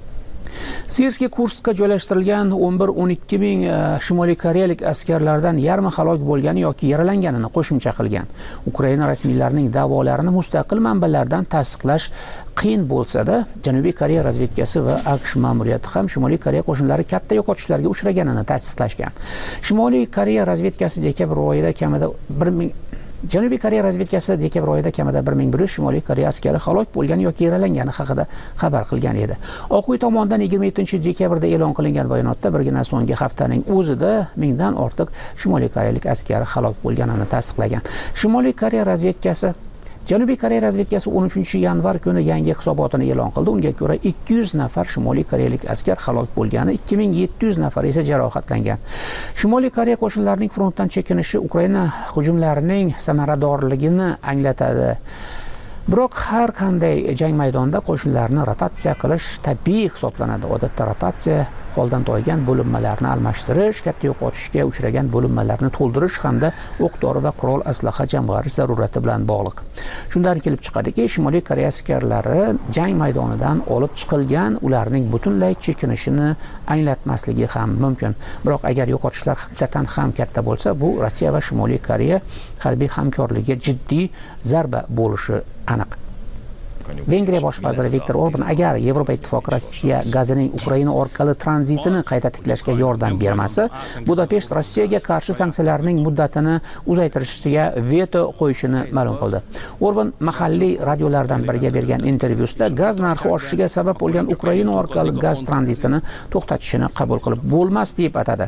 Sirskiy Kurskka joylashtirilgan o'n bir o'n ikki ming Shimoliy Koreyalik askarlardan yarmi halok bo'lgani yoki yaralanganini qo'shimcha qilgan. Ukraina rasmiylarining da'volarini mustaqil manbalardan tasdiqlash qiyin bo'lsa-da, Janubiy Koreya razvedkasi va AQSh ma'muriyati ham Shimoliy Koreya qo'shinlari katta yo'qotishlarga uchraganini tasdiqlashgan. Shimoliy Koreya razvedkasi dekabr oyida kamida bir ming Janubiy Koreya razvedkasi dekabr oyida kamida bir ming bir yuz Shimoliy Koreya askari halok bo'lgan yoki yaralangani haqida xabar qilgan edi. Oq uy tomonidan yigirma yettinchi dekabrda e'lon qilingan bayonotda birgina so'nggi haftaning o'zida mingdan ortiq Shimoliy Koreyalik askari halok bo'lganini tasdiqlagan. Shimoliy Koreya razvedkasi Janubiy Koreya razvedkasi o'n uchinchi yanvar kuni yangi hisobotini e'lon qildi. Unga ko'ra ikki yuz nafar Shimoliy Koreyalik askar halok bo'lgani, ikki ming yetti yuz nafar esa jarohatlangan. Shimoliy Koreya qo'shinlarining frontdan chekinishi Ukraina hujumlarining samaradorligini anglatadi. Biroq har qanday jang maydonida qo'shinlarni rotatsiya qilish tabiiy hisoblanadi. Odatda rotatsiya holdan toygan bo'linmalarni almashtirish, katta yo'qotishga uchragan bo'linmalarni to'ldirish hamda o'q-dori va qurol aslaha jamg'arish zarurati bilan bog'liq. Shundan kelib chiqadiki, Shimoliy Koreya askarlari jang maydonidan olib chiqilgan, ularning butunlay chekinishini anglatmasligi ham mumkin. Biroq agar yo'qotishlar haqiqatan ham katta bo'lsa, bu Rossiya va Shimoliy Koreya harbiy hamkorligiga jiddiy zarba bo'lishi aniq. Vengriya bosh vaziri Viktor Orban agar Yevropa ittifoqi Rossiya gazining Ukraina orqali tranzitini qayta tiklashga yordam bermasa, Budapesht Rossiyaga qarshi sanksiyalarning muddatini uzaytirishiga veto qo'yishini ma'lum qildi. Orban mahalliy radiolardan biriga bergan intervyusida gaz narxi oshishiga sabab bo'lgan Ukraina orqali gaz tranzitini to'xtatishini qabul qilib bo'lmas deb atadi.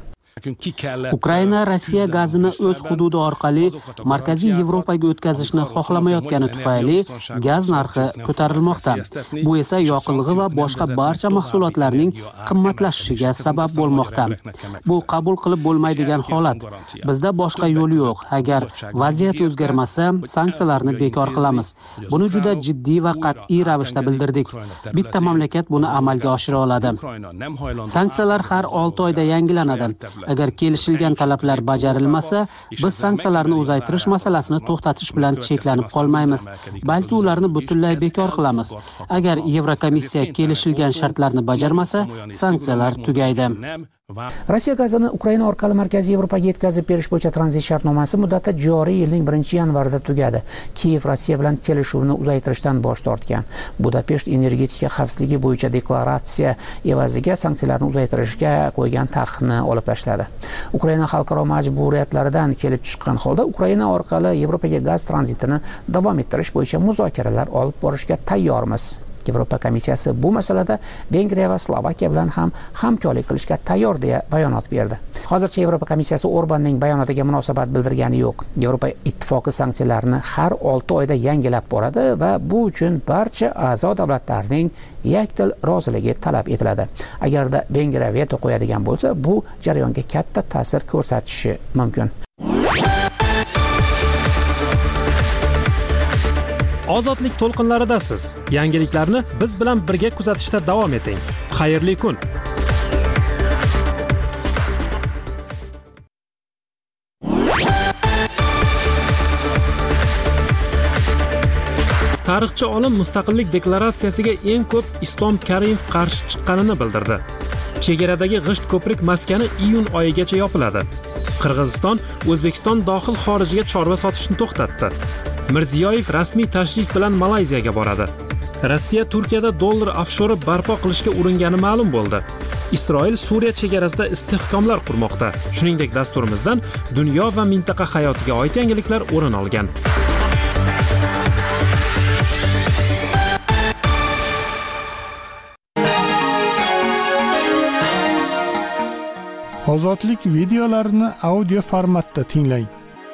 Ukraina Rossiya gazini o'z hududi orqali Markaziy Yevropaga o'tkazishni xohlamayotgani tufayli gaz narxi ko'tarilmoqda. Bu esa yoqilg'i va boshqa barcha mahsulotlarning qimmatlashishiga sabab bo'lmoqda. Bu qabul qilib bo'lmaydigan holat. Bizda boshqa yo'l yo'q. Agar vaziyat o'zgarmasa, sanksiyalarni bekor qilamiz. Buni juda jiddiy va qat'iy ravishda bildirdik. Bitta mamlakat buni amalga oshira oladi. Sanksiyalar har olti oyda yangilanadi. Agar kelishilgan talablar bajarilmasa, biz sanksiyalarni uzaytirish masalasini to'xtatish bilan cheklanib qolmaymiz, balki ularni butunlay bekor qilamiz. Agar Yevrokomissiya kelishilgan shartlarni bajarmasa, sanksiyalar tugaydi. Rossiya gazini Ukraina orqali Markaziy Yevropaga yetkazib berish bo'yicha tranzit shartnomasi muddati joriy yilning birinchi yanvarida tugadi. Kiyev Rossiya bilan kelishuvni uzaytirishdan bosh tortgan. Budapesht energetika xavfsizligi bo'yicha deklaratsiya evaziga sanksiyalarni uzaytirishga qo'ygan taqiqni olib tashladi. Ukraina xalqaro majburiyatlaridan kelib chiqqan holda Ukraina orqali Yevropaga gaz tranzitini davom ettirish bo'yicha muzokaralar olib borishga tayyormiz. Yevropa komissiyasi bu masalada Vengriya va Slovakiya bilan ham hamkorlik qilishga tayyor deya bayonot berdi. Hozircha Yevropa komissiyasi Orbanning bayonotiga munosabat bildirgani yo'q. Yevropa ittifoqi sanksiyalarni har olti oyda yangilab boradi va bu uchun barcha a'zo davlatlarning yakdil roziligi talab etiladi. Agarda Vengriya veto qo'yadigan bo'lsa, bu jarayonga katta ta'sir ko'rsatishi mumkin. Ozodlik to'lqinlaridasiz. Yangiliklarni biz bilan birga kuzatishda davom eting. Xayrli kun. Tarixchi olim mustaqillik deklaratsiyasiga eng ko'p Islom Karimov qarshi chiqqanini bildirdi. Chegaradagi g'isht ko'prik maskani iyun oyigacha yopiladi. Qirg'iziston O'zbekiston dohil xorijiga chorva sotishni to'xtatdi. Mirziyoyev rasmiy tashrif bilan Malayziyaga boradi. Rossiya Turkiyada dollar ofshori barpo qilishga uringani ma'lum bo'ldi. Isroil Suriya chegarasida istehkomlar qurmoqda. Shuningdek, dasturimizdan dunyo va mintaqa hayotiga oid yangiliklar o'rin olgan. Ozodlik videolarini audio formatda tinglang.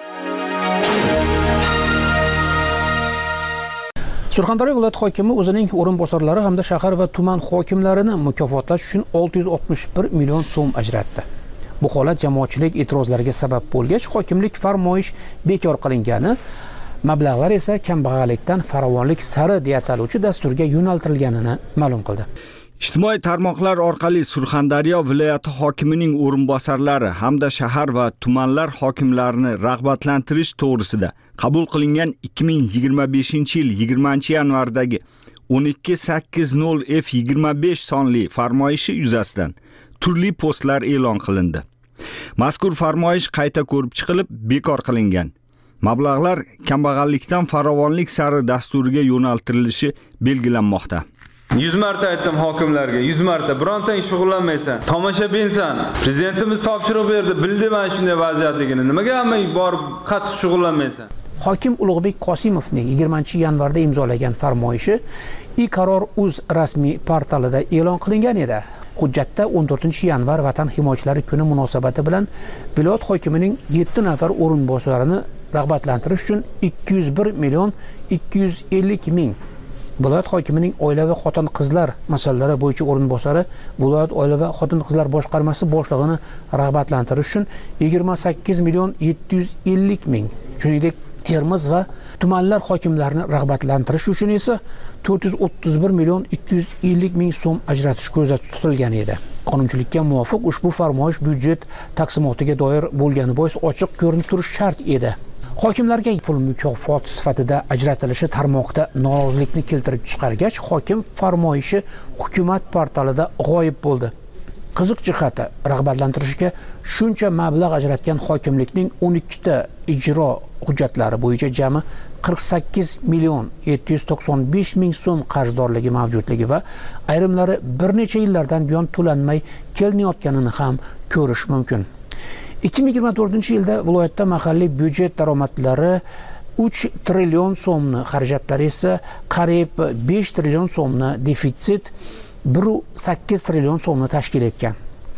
Surxondaryo viloyat hokimi o'zining o'rinbosarlari hamda shahar va tuman hokimlarini mukofotlash uchun olti yuz oltmish bir million so'm ajratdi. Bu holat jamoatchilik e'tirozlariga sabab bo'lgach, hokimlik farmoyish bekor qilingani, mablag'lar esa kambag'allikdan farovonlik sari deya ataluvchi dasturga yo'naltirilganini ma'lum qildi. Ijtimoiy tarmoqlar orqali Surxondaryo viloyati hokimining o'rinbosarlari hamda shahar va tumanlar hokimlarini rag'batlantirish to'g'risida qabul qilingan ikki ming yigirma beshinchi yil yigirmanchi yanvardagi o'n ikki sakkiz nol F yigirma besh sonli farmoyishi yuzasidan turli postlar e'lon qilindi. Mazkur farmoyish qayta ko'rib chiqilib bekor qilingan. Mablag'lar kambag'allikdan farovonlik sari dasturiga yo'naltirilishi belgilanmoqda. yuz marta aytdim hokimlarga, yuz marta birontang shug'ullanmaysan, tomoshabinsan. Prezidentimiz topshiriq berdi, bildi men shunday vaziyatligini. Nimaga hamma borib qattiq shug'ullanmaysan? Hokim Ulug'bek Qosimovning yigirmanchi yanvarda imzolagan farmoyishi iqaror.uz rasmiy portalida e'lon qilingan edi. Hujjatda o'n to'rtinchi yanvar Vatan himoyachilari kuni munosabati bilan viloyat hokimining yetti nafar o'rinbosarini rag'batlantirish uchun ikki yuz bir million ikki yuz ellik ming, viloyat hokimining oila va xotin-qizlar masalalari bo'yicha o'rinbosari viloyat oila va xotin-qizlar boshqarmasi boshlig'ini rag'batlantirish uchun yigirma sakkiz million yetti yuz ellik ming, shuningdek Termiz va tumanlar hokimlarini rag'batlantirish uchun esa to'rt yuz o'ttiz bir million ikki yuz ellik ming so'm ajratish ko'zda tutilgan edi. Qonunchilikka muvofiq ushbu farmoyish byudjet taqsimotiga doir bo'lgani bois ochiq ko'rinib turishi shart edi. Hokimlarga pul mukofot sifatida ajratilishi tarmoqda norozilikni keltirib chiqargach, hokim farmoyishi hukumat portalida g'oyib bo'ldi. Qiziq jihati, rag'batlantirishga shuncha mablag' ajratgan hokimlikning o'n ikkita ijro hujjatlari bo'yicha jami qirq sakkiz million yetti yuz to'qson besh ming so'm qarzdorligi mavjudligi va ayrimlari bir necha yillardan buyon to'lanmay kelinayotganini ham ko'rish mumkin. ikki ming yigirma to'rtinchi yilda viloyatda mahalliy byudjet daromadlari uch trillion so'mni, xarajatlari esa qariyb besh trillion so'mni, defitsit bir nuqta sakkiz trillion so'mni tashkil etgan.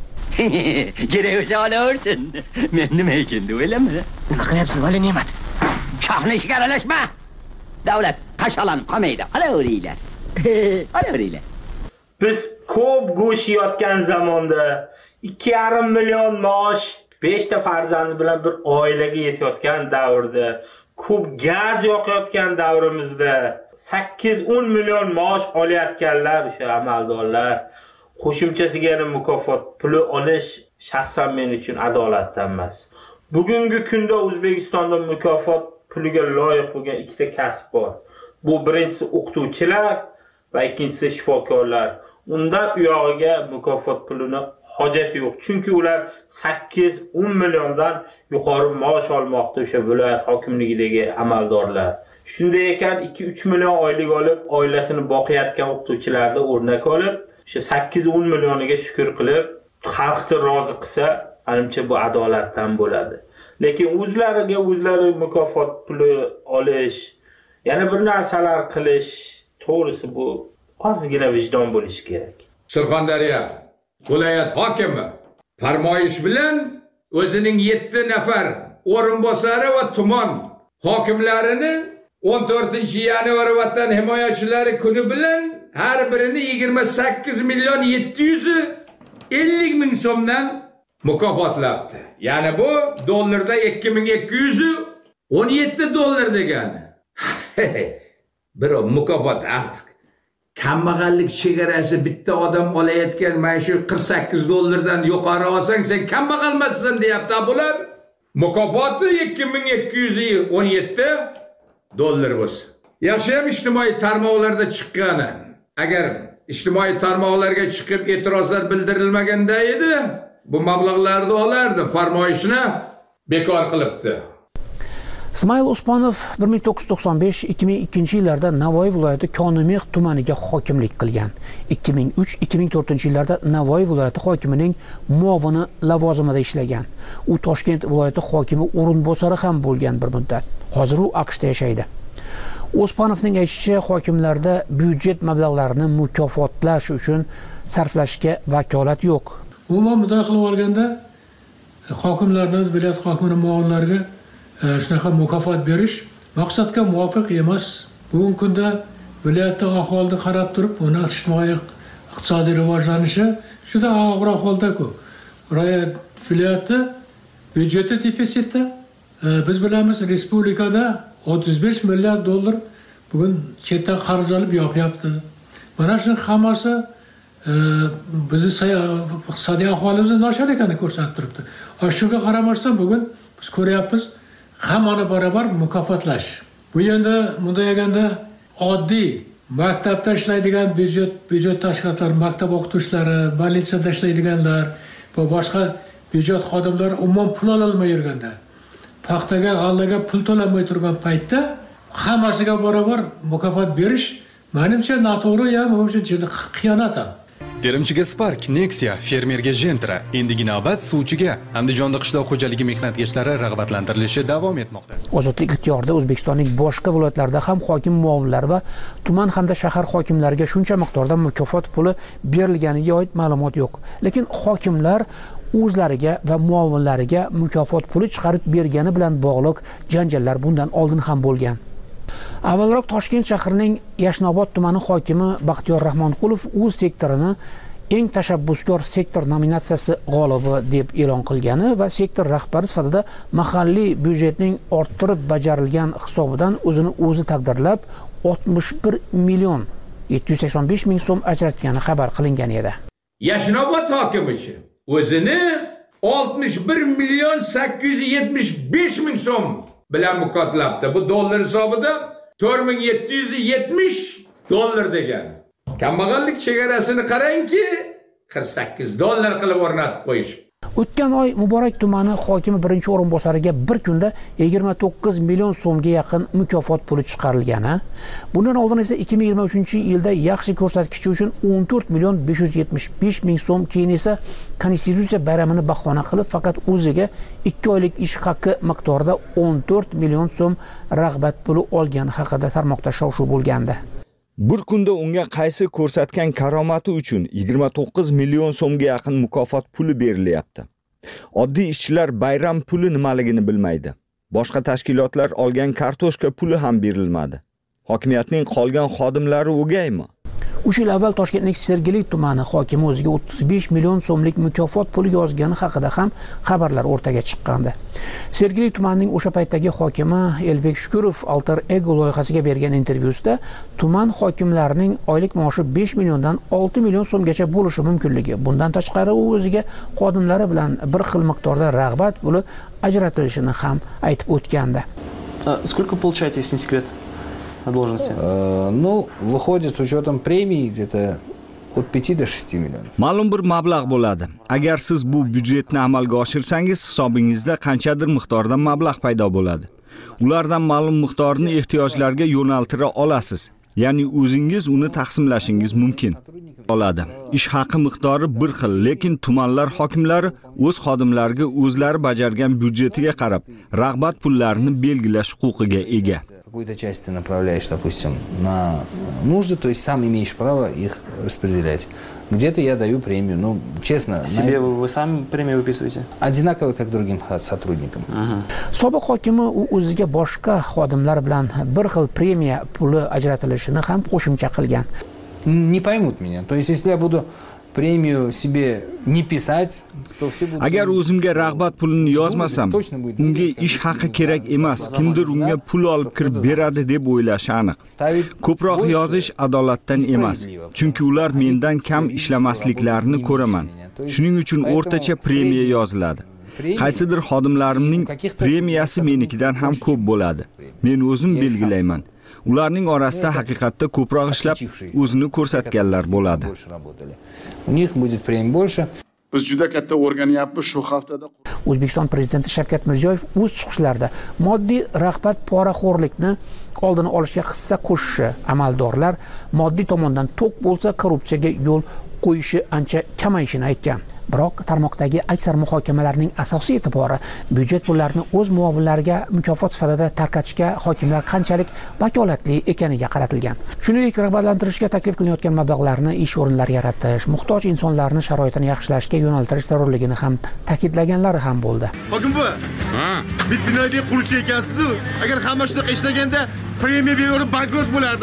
Kerak o'sha olaversin. Men nima endi, o'ylama. Nima qilyapsiz, bola ne'mat? Shohni ishiga aralashma. Davlat qashalanib qolmaydi. Olaveringlar. Olaveringlar. Biz ko'p go'sht yeyotgan zamonda ikki yarim million maosh beshta farzandi bilan bir oilaga yetayotgan davrda, ko'p gaz yoqayotgan davrimizda sakkiz o'n million maosh olayotganlar o'sha amaldorlar qo'shimchasiga yana mukofot puli olish shaxsan men uchun adolatdan emas. Bugungi kunda O'zbekistonda mukofot puliga loyiq bo'lgan ikkita kasb bor. Bu birinchisi o'qituvchilar va ikkinchisi shifokorlar. Undan u yog'iga mukofot pulini hojati yo'q. Chunki ular sakkiz o'n milliondan yuqori maosh olmoqda o'sha viloyat hokimligidagi amaldorlar. Shunday ekan ikki uch million oylik olib, oilasini boqayotgan o'qituvchilarni o'rnak olib, o'sha sakkiz o'n millioniga shukr qilib, xalqni rozi qilsa, menimcha bu adolatdan bo'ladi. Lekin o'zlariga o'zlari mukofot puli olish, yana bir narsalar qilish, to'g'risi bu ozgina vijdon bo'lishi kerak. Surxondaryo viloyat hokimi farmoyish bilan o'zining yetti nafar o'rinbosari va tuman hokimlarini o'n to'rtinchi yanvar Vatan himoyachilari kuni bilan har birini yigirma sakkiz million yetti yuz ellik ming so'mdan mukofotlabdi. Ya'ni bu dollarda ikki ming ikki yuz o'n yetti dollar degani. Bir mukofot artık kambag'allik chegarasi bitta odam olayotgan mana shu qirq sakkiz dollardan yuqori olsang sen kambag'almassan deyapti bular. Mukofoti ikki ming ikki yuz o'n yetti dollar bo'lsa. Yaxshi ham ijtimoiy tarmoqlarda chiqqani. Agar ijtimoiy tarmoqlarga chiqib e'tirozlar bildirilmaganda edi, bu mablag'larni olardi, farmoyishni bekor qilibdi. Ismoil Usmonov bir ming to'qqiz yuz to'qson besh ikki ming ikkinchi yillarda Navoiy viloyati Konimix tumaniga hokimlik qilgan. ikki ming uch ikki ming to'rtinchi yillarda Navoiy viloyati hokimining muovini lavozimida ishlagan. U Toshkent viloyati hokimi o'rinbosari ham bo'lgan bir muddat. Hozir u AQShda yashaydi. Osmonovning aytishicha, hokimlarda byudjet mablag'larini mukofotlash uchun sarflashga vakolat yo'q. Umuman bunday qilib olganda hokimlardan viloyat hokimining muovinlariga shunaqa mukofot berish maqsadga muvofiq emas. Bugungi kunda viloyatda aholini qarab turib, uni ijtimoiy iqtisodiy rivojlanishi juda og'ir ahvolda-ku. Viloyatda byudjeti defitsitda. Biz bilamiz, respublikada o'ttiz besh milliard dollar bugun chetdan qarz olib yopyapti. Mana shu hammasi bizni iqtisodiy aholimizni nochor ekanini ko'rsatib turibdi. Shunga qaramasdan bugun biz ko'ryapmiz, hammani barobar mukofotlash. Bu endi bunday deganda oddiy maktabda ishlaydigan byudjet byudjet tashkilotlari, maktab o'qituvchilari, bolnitsada ishlaydiganlar va boshqa byudjet xodimlari umuman pul ololmay yurganda, paxtaga, g'allaga pul to'lamay turgan paytda hammasiga barobar mukofot berish menimcha noto'g'ri, ham o'sha juda xiyonat ham. Terimchiga Spark, Nexia, fermerga Gentra, endigi navbat suvchiga. Andijonda qishloq xo'jaligi mehnatgashlari rag'batlantirilishi davom etmoqda. Ozodlik ixtiyorida O'zbekistonning boshqa viloyatlarida ham hokim muovinlari va tuman hamda shahar hokimlariga shuncha miqdorda mukofot puli berilganiga oid ma'lumot yo'q. Lekin hokimlar o'zlariga va muovinlariga mukofot puli chiqarib bergani bilan bog'liq janjallar bundan oldin ham bo'lgan. Avvalroq Toshkent shahrining Yashnobod tumani hokimi Baxtiyor Rahmonqulov o'z sektorini eng tashabbuskor sektor nominatsiyasi g'olibi deb e'lon qilgani va sektor rahbari sifatida mahalliy byudjetning orttirib bajarilgan hisobidan o'zini o'zi taqdirlab oltmish bir million yetti yuz sakson besh ming so'm ajratgani xabar qilingan edi. Yashnobod hokimi o'zini oltmish bir million sakkiz yuz yetmish besh ming so'm bilan mukofotlabdi. Bu dollar hisobida to'rt ming yetti yuz yetmish dollar degani. Kambag'allik chegarasini qarangki, qirq sakkiz dollar qilib o'rnatib qo'yish. O'tgan oy Muborak tumani hokimi birinchi o'rinbosariga bir kunda yigirma to'qqiz million so'mga yaqin mukofot puli chiqarilgani. Bundan oldin esa ikki ming yigirma uchinchi yilda yaxshi ko'rsatkich uchun o'n to'rt million besh yuz yetmish besh ming so'm, keyin esa Konstitutsiya bayramini bahona qilib faqat o'ziga ikki oylik ish haqi miqdorida o'n to'rt million so'm rag'bat puli olgani haqida tarmoqda shov-shuv bo'lgandi. Bir kunda unga qaysi ko'rsatgan karomati uchun yigirma to'qqiz million so'mga yaqin mukofot puli berilyapti. Oddiy ishchilar bayram puli nimaligini bilmaydi. Boshqa tashkilotlar olgan kartoshka puli ham berilmadi. Hokimiyatning qolgan xodimlari o'gaymi? uch yil avval Toshkentning Sergeli tumani hokimi o'ziga o'ttiz besh million so'mlik mukofot puli yozgani haqida ham xabarlar o'rtaga chiqqandi. Sergeli tumanining o'sha paytdagi hokimi Elbek Shukurov Alter Ego loyihasiga bergan intervyusida tuman hokimlarining oylik maoshi besh milliondan olti million so'mgacha bo'lishi mumkinligi, bundan tashqari u o'ziga xodimlari bilan bir xil miqdorda rag'bat puli ajratilishini ham aytib o'tgandi. Сколько получаете, если не секрет? На должности? Э, ну, выходит с учетом премий где-то от пяти до шести миллионов. Ma'lum bir mablag' bo'ladi. Agar siz bu byudjetni amalga oshirsangiz, hisobingizda qanchadir miqdorda mablag' paydo bo'ladi. Ulardan ma'lum miqdorni ehtiyojlarga yo'naltira olasiz. Ya'ni o'zingiz uni taqsimlashingiz mumkin. Oladi. Ish haqi miqdori bir xil, lekin tumanlar hokimlari o'z xodimlariga o'zlari bajargan byudjetiga qarab, rag'bat pullarini belgilash huquqiga ega. Какую-то часть ты направляешь, допустим, на нужды, то есть сам имеешь право их распределять. Где-то я даю премию, ну, честно. Себе на... вы, вы сами премию выписываете? Одинаково, как другим сотрудникам. Sobiq hokimi u o'ziga boshqa xodimlar bilan bir xil premiya puli ajratilishini ham qo'shimcha qilgan. Не поймут меня. То есть, если я буду премию себе не писать, то все будут... Agar o'zimga rag'bat pulini yozmasam, unga ish haqi kerak emas, kimdir unga pul olib kirib beradi deb o'ylashi aniq. Ko'proq yozish adolatdan emas, chunki ular mendan kam ishlamasliklarini ko'raman. Shuning uchun o'rtacha premiya yoziladi. Qaysidir xodimlarimning premiyasi menikidan ham ko'p bo'ladi. Men o'zim belgilayman. Ularning orasida haqiqatda ko'proq ishlab, o'zini ko'rsatganlar bo'ladi. У них будет премия больше. Biz juda katta o'rganyapmiz shu haftada. O'zbekiston prezidenti Shavkat Mirziyoyev o'z chiqishlarida moddiy rag'bat poraxo'rlikni oldini olishga hissa qo'shishi, amaldorlar moddiy tomondan to'q bo'lsa korrupsiyaga yo'l qo'yishi ancha kamayishini aytgan. Biroq tarmoqdagi aksar muhokamalarning asosiy e'tibori byudjet pullarini o'z muovinlariga mukofot sifatida tarqatishga hokimlar qanchalik vakolatli ekaniga qaratilgan. Shuningdek, rag'batlantirishga taklif qilinayotgan mablag'larni ish o'rinlari yaratish, muhtoj insonlarning sharoitini yaxshilashga yo'naltirish zarurligini ham ta'kidlaganlari ham bo'ldi. Hokim buva, ha, bit binoga quruvchi ekansiz-ku. Agar hamma shunaqa ishlaganda premiya berib bankrot bo'lardi.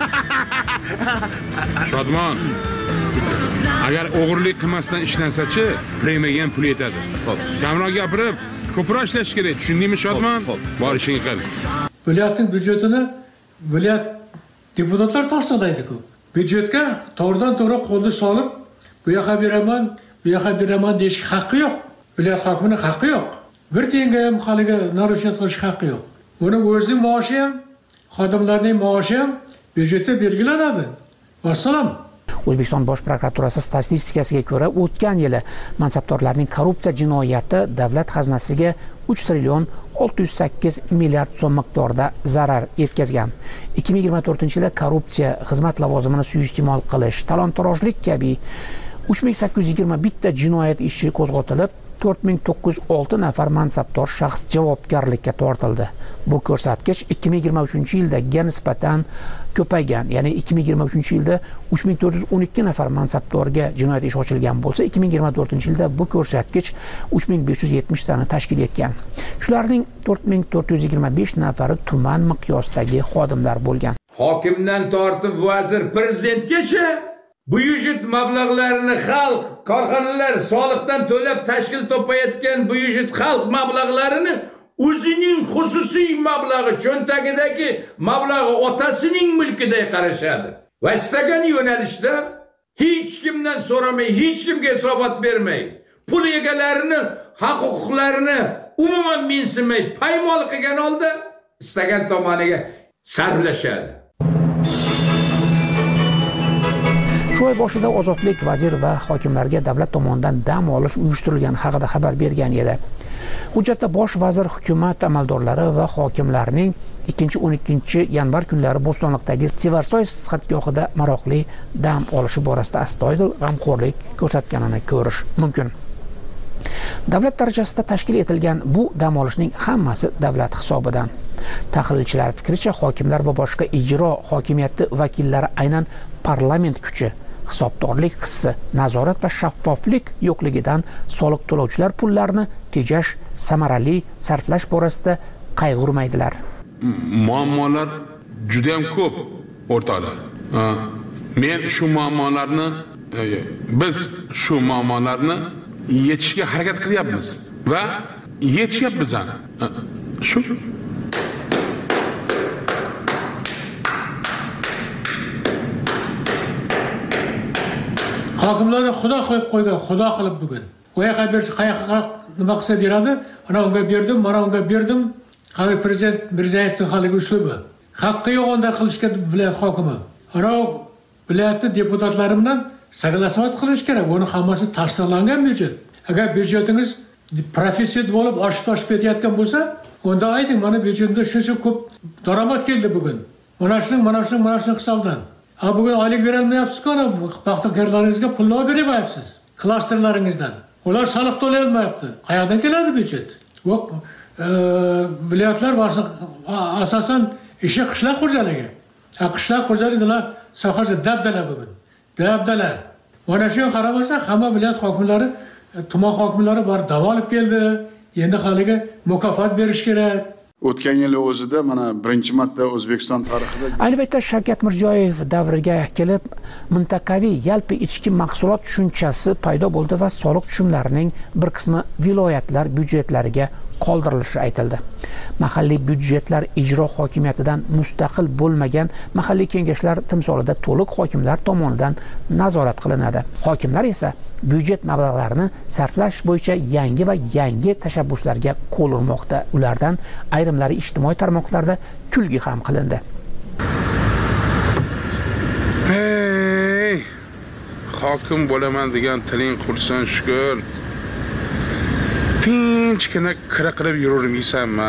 Shodmon, agar o'g'irlik qilmasdan ishlansa-chi, premiyaga ham pul yetadi. Kamroq gapirib, ko'proq ishlash kerak. Tushundingmi, Shodmon? Bor ishingni qil. Viloyatning byudjetini viloyat deputatlar tasdiqlaydi-ku. Byudjetga to'g'ridan-to'g'ri qo'lni solib, bu yoqqa beraman, bu yoqqa beraman deyish haqqi yo'q. Viloyat hokimining haqqi yo'q. Bir tenga ham haliga narushat qilish haqqi yo'q. Uni o'zining maoshi ham, xodimlarning maoshi ham byudjetda belgilanadi. Vassalom. O'zbekiston Bosh prokuraturasi statistikasiga ko'ra, o'tgan yili mansabdorlarning korrupsiya jinoyati davlat xazinasiga uch trillion olti yuz sakkiz milliard so'm miqdorida zarar yetkazgan. ikki ming yigirma to'rtinchi yilda korrupsiya, xizmat lavozimini suiiste'mol qilish, talon-torojlik kabi uch ming sakkiz yuz yigirma bir ta jinoyat ishi qo'zg'atilib, to'rt ming to'qqiz yuz olti nafar mansabdor shaxs javobgarlikka tortildi. Bu ko'rsatkich ikki ming yigirma uchinchi yildaga nisbatan ko'paygan. Ya'ni ikki ming yigirma uchinchi yilda uch ming to'rt yuz o'n ikki nafar mansabdorga jinoyat ishi ochilgan bo'lsa, ikki ming yigirma to'rtinchi yilda bu ko'rsatkich uch ming besh yuz yetmish tani tashkil etgan. Shularning to'rt ming to'rt yuz yigirma besh nafari tuman miqyosidagi xodimlar bo'lgan. Hokimdan tortib vazir prezidentgacha byudjet mablag'larini xalq, korxonalar soliqdan to'lab tashkil topayotgan byudjet xalq mablag'larini o'zining xususiy mablag'i, cho'ntagidagi mablag'i otasining mulkiday qarashadi. Va istagan yo'nalishda hech kimdan so'ramay, hech kimga hisobot bermay, pul egalarini, haq-huquqlarini umuman mensimay, paymol qilgan holda istagan tomoniga sarflashadi. Shu oy boshida Ozodlik vazir va hokimlarga davlat tomonidan dam olish uyushtirilgani haqida xabar bergan edi. Hujjatda bosh vazir hukumat amaldorlari va hokimlarning ikkinchi o'n ikkinchi yanvar kunlari Bo'stonliqdagi Sevarsoy sihatgohida maroqli dam olishi borasida astoydil g'amxo'rlik ko'rsatganini ko'rish mumkin. Davlat darajasida tashkil etilgan bu dam olishning hammasi davlat hisobidan. Tahlilchilar fikricha, hokimlar va boshqa ijro hokimiyati vakillari aynan parlament kuchi, hisobdorlik hissi, nazorat va shaffoflik yo'qligidan soliq to'lovchilar pullarini tejash, samarali sarflash borasida qayg'urmaydilar. Muammolar juda ham ko'p o'rtoqlar. Men shu muammolarni biz shu muammolarni yechishga harakat qilyapmiz va yechyapmiz ham. Shu hokimlarni xudo qo'yib qo'ygan, xudo qilib bugun. Qo'yaqa bersa, qayoqqa nima qilsa beradi, ana unga berdim, mana unga berdim. Hali prezident Mirziyoyevning haligi uslubi. Haqqi yo'q unda qilishga viloyat hokimi. Ana viloyatning deputatlari bilan soglasiovat qilish kerak. Buni hammasi tasdiqlangan byudjet. Agar byudjetingiz profitsit bo'lib oshib toshib ketayotgan bo'lsa, unda ayting, mana byudjetda shuncha ko'p daromad keldi bugun. Mana shuning, mana shuning, mana shuning hisobdan. Ha bugun oylik berolmayapsiz-ku, paxtakorlaringizga pulni olib bermayapsiz. Klasterlaringizdan. Ular soliq to'lay olmayapti. Qayerdan keladi byudjet? Yo'q, viloyatlar asosan ishi qishloq xo'jaligi. Ha qishloq xo'jaligilar sohasi dabdala bugun. Dabdala. Mana shu qaramasa, hamma viloyat hokimlari, tuman hokimlari bor dam olib keldi. Endi haliga mukofot berish kerak. O'tgan yil o'zida mana birinchi marta O'zbekiston tarixida ayni paytda Shavkat Mirziyoyev davriga kelib mintaqaviy yalpi ichki mahsulot tushunchasi paydo bo'ldi va soliq tushumlarining bir qismi viloyatlar byudjetlariga qoldirilishi aytildi. Mahalliy byudjetlar ijro hokimiyatidan mustaqil bo'lmagan mahalliy kengashlar timsolida to'liq hokimlar tomonidan nazorat qilinadi. Hokimlar esa byudjet mablag'larini sarflash bo'yicha yangi va yangi tashabbuslarga qo'l urmoqda. Ulardan ayrimlari ijtimoiy tarmoqlarda kulgi ham qilindi. Hey! Hokim bo'laman degan tiling qursin shukr. Tinchgina kira qilib yuravermaysanmi?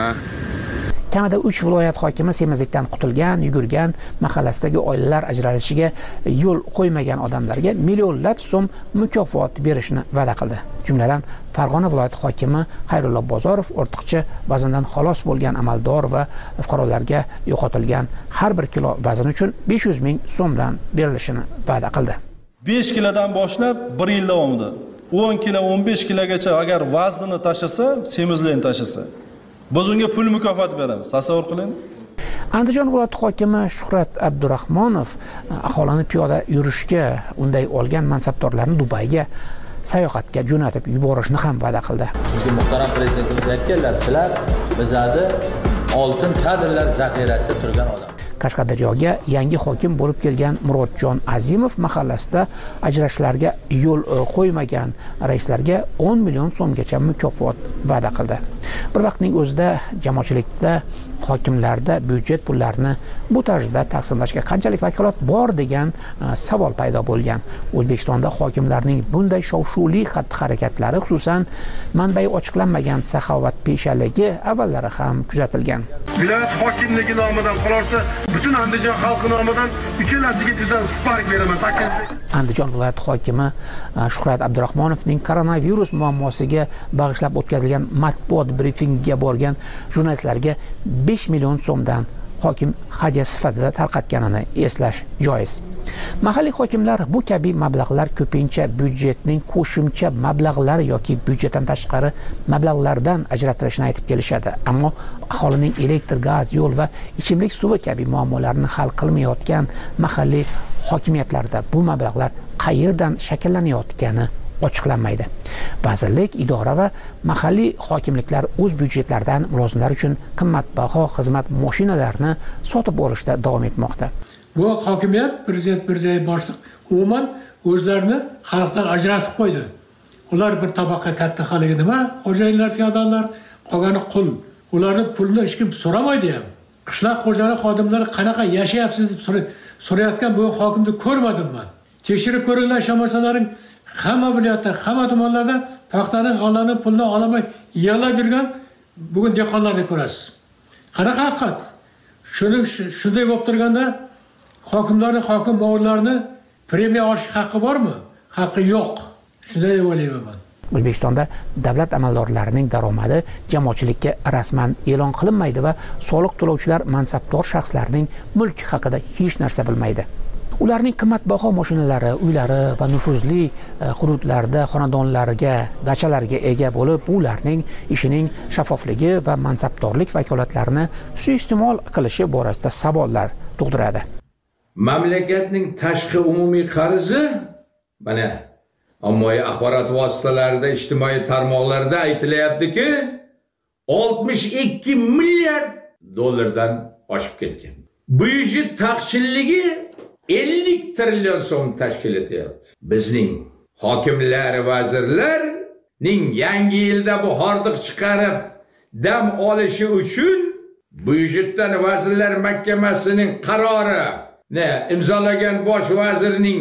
Kamida uch viloyat hokimi semizlikdan qutulgan, yugurgan, mahallasidagi oilalar ajralishiga yo'l qo'ymagan odamlarga millionlab so'm mukofot berishni va'da qildi. Jumladan, Farg'ona viloyati hokimi Xayrullo Bozorov ortiqcha vazndan xalos bo'lgan amaldor va fuqarolarga yo'qotilgan har bir kilo vazn uchun besh yuz ming so'mdan berilishini va'da qildi. besh kilodan boshlab bir yil davomida o'n kilo, o'n besh kilogacha agar vaznini tashasa, semizlikni tashasa, biz unga pul mukofot beramiz. Tasavvur qiling. Andijon viloyati hokimi Shuhrat Abdurahmonov aholini piyoda yurishga unday olgan mansabdorlarni Dubayga sayohatga jo'natib yuborishni ham va'da qildi. Chunki muhtaram prezidentimiz aytganlar, sizlar bizada oltin kadrlar zaxirasida turgan odam. Qashqadaryoga yangi hokim bo'lib kelgan Murodjon Azimov mahallasida ajrashlarga yo'l qo'ymagan raislarga o'n million so'mgacha mukofot va'da qildi. Bir vaqtning o'zida jamoatchilikda hokimlarda byudjet pullarini bu tarzda taqsimlashga qanchalik vakolat bor degan savol paydo bo'lgan. O'zbekistonda hokimlarning bunday shov-shuvli xatti-harakatlari, xususan manbai ochiqlanmagan saxovatpeshaligi avvallari ham kuzatilgan. Viloyat hokimligi nomidan qolsa, butun Andijon xalqi nomidan uchalasiga juda spark beraman. Andijon viloyati hokimi Shuhrat Abdurahmonovning koronavirus muammosiga bag'ishlab o'tkazilgan matbuot brifingiga borgan jurnalistlarga besh million so'mdan hokim hadya sifatida tarqatganini eslash joiz. Mahalliy hokimlar bu kabi mablag'lar ko'pincha byudjetning qo'shimcha mablag'lari yoki byudjetdan tashqari mablag'lardan ajratilishini aytib kelishadi. Ammo aholining elektr, gaz, yo'l va ichimlik suvi kabi muammolarini hal qilmayotgan mahalliy hokimiyatlarda bu mablag'lar qayerdan shakllanayotgani ochiqlanmaydi. Vazirlik, idora va mahalliy hokimliklar o'z byudjetlaridan mulozimlar uchun qimmatbaho xizmat mashinalarini sotib olishda davom etmoqda. Bu hokimiyat prezident Mirziyoyev boshliq umuman o'zlarini xalqdan ajratib qo'ydi. Ular bir tabaqqa katta xalqi nima? Xo'jayinlar, feodallar, qolgani qul. Ularning pulini hech kim so'ramaydi ham. Qishloq xo'jaligi xodimlari qanaqa yashayapsiz deb so'rayotgan bu hokimni ko'rmadim men. Tekshirib ko'ringlar, shamasalaring hamma viloyatda, hamma tumanlarda paxtaning g'allaning pulini olamay yig'lab yurgan bugun dehqonlarni ko'rasiz. Qanaqa haqiqat? Shuni shunday bo'lib turganda hokimlarning, hokim o'g'illarni premiya olish haqqi bormi? Haqqi yo'q. Shunday deb o'ylayman. O'zbekistonda davlat amaldorlarining daromadi jamoatchilikka rasman e'lon qilinmaydi va soliq to'lovchilar mansabdor shaxslarning mulki haqida hech narsa bilmaydi. Ularning qimmatbaho mashinalari, uylari va nufuzli hududlarda xonadonlariga, dachalariga ega bo'lib, ularning ishining shaffofligi va mansabdorlik vakolatlarini suiiste'mol qilishi borasida savollar tug'diradi. Mamlakatning tashqi umumiy qarzi mana ommaviy axborot vositalarida, ijtimoiy tarmoqlarda aytilyaptiki, oltmish ikki milliard dollardan oshib ketgan. Byudjet taqchilligi ellik trillion so'm tashkil etyapti. Bizning hokimlar, vazirlarning yangi yilda bu hordiq chiqarib dam olishi uchun byudjetdan Vazirlar Mahkamasining qarori ne imzolagan bosh vazirning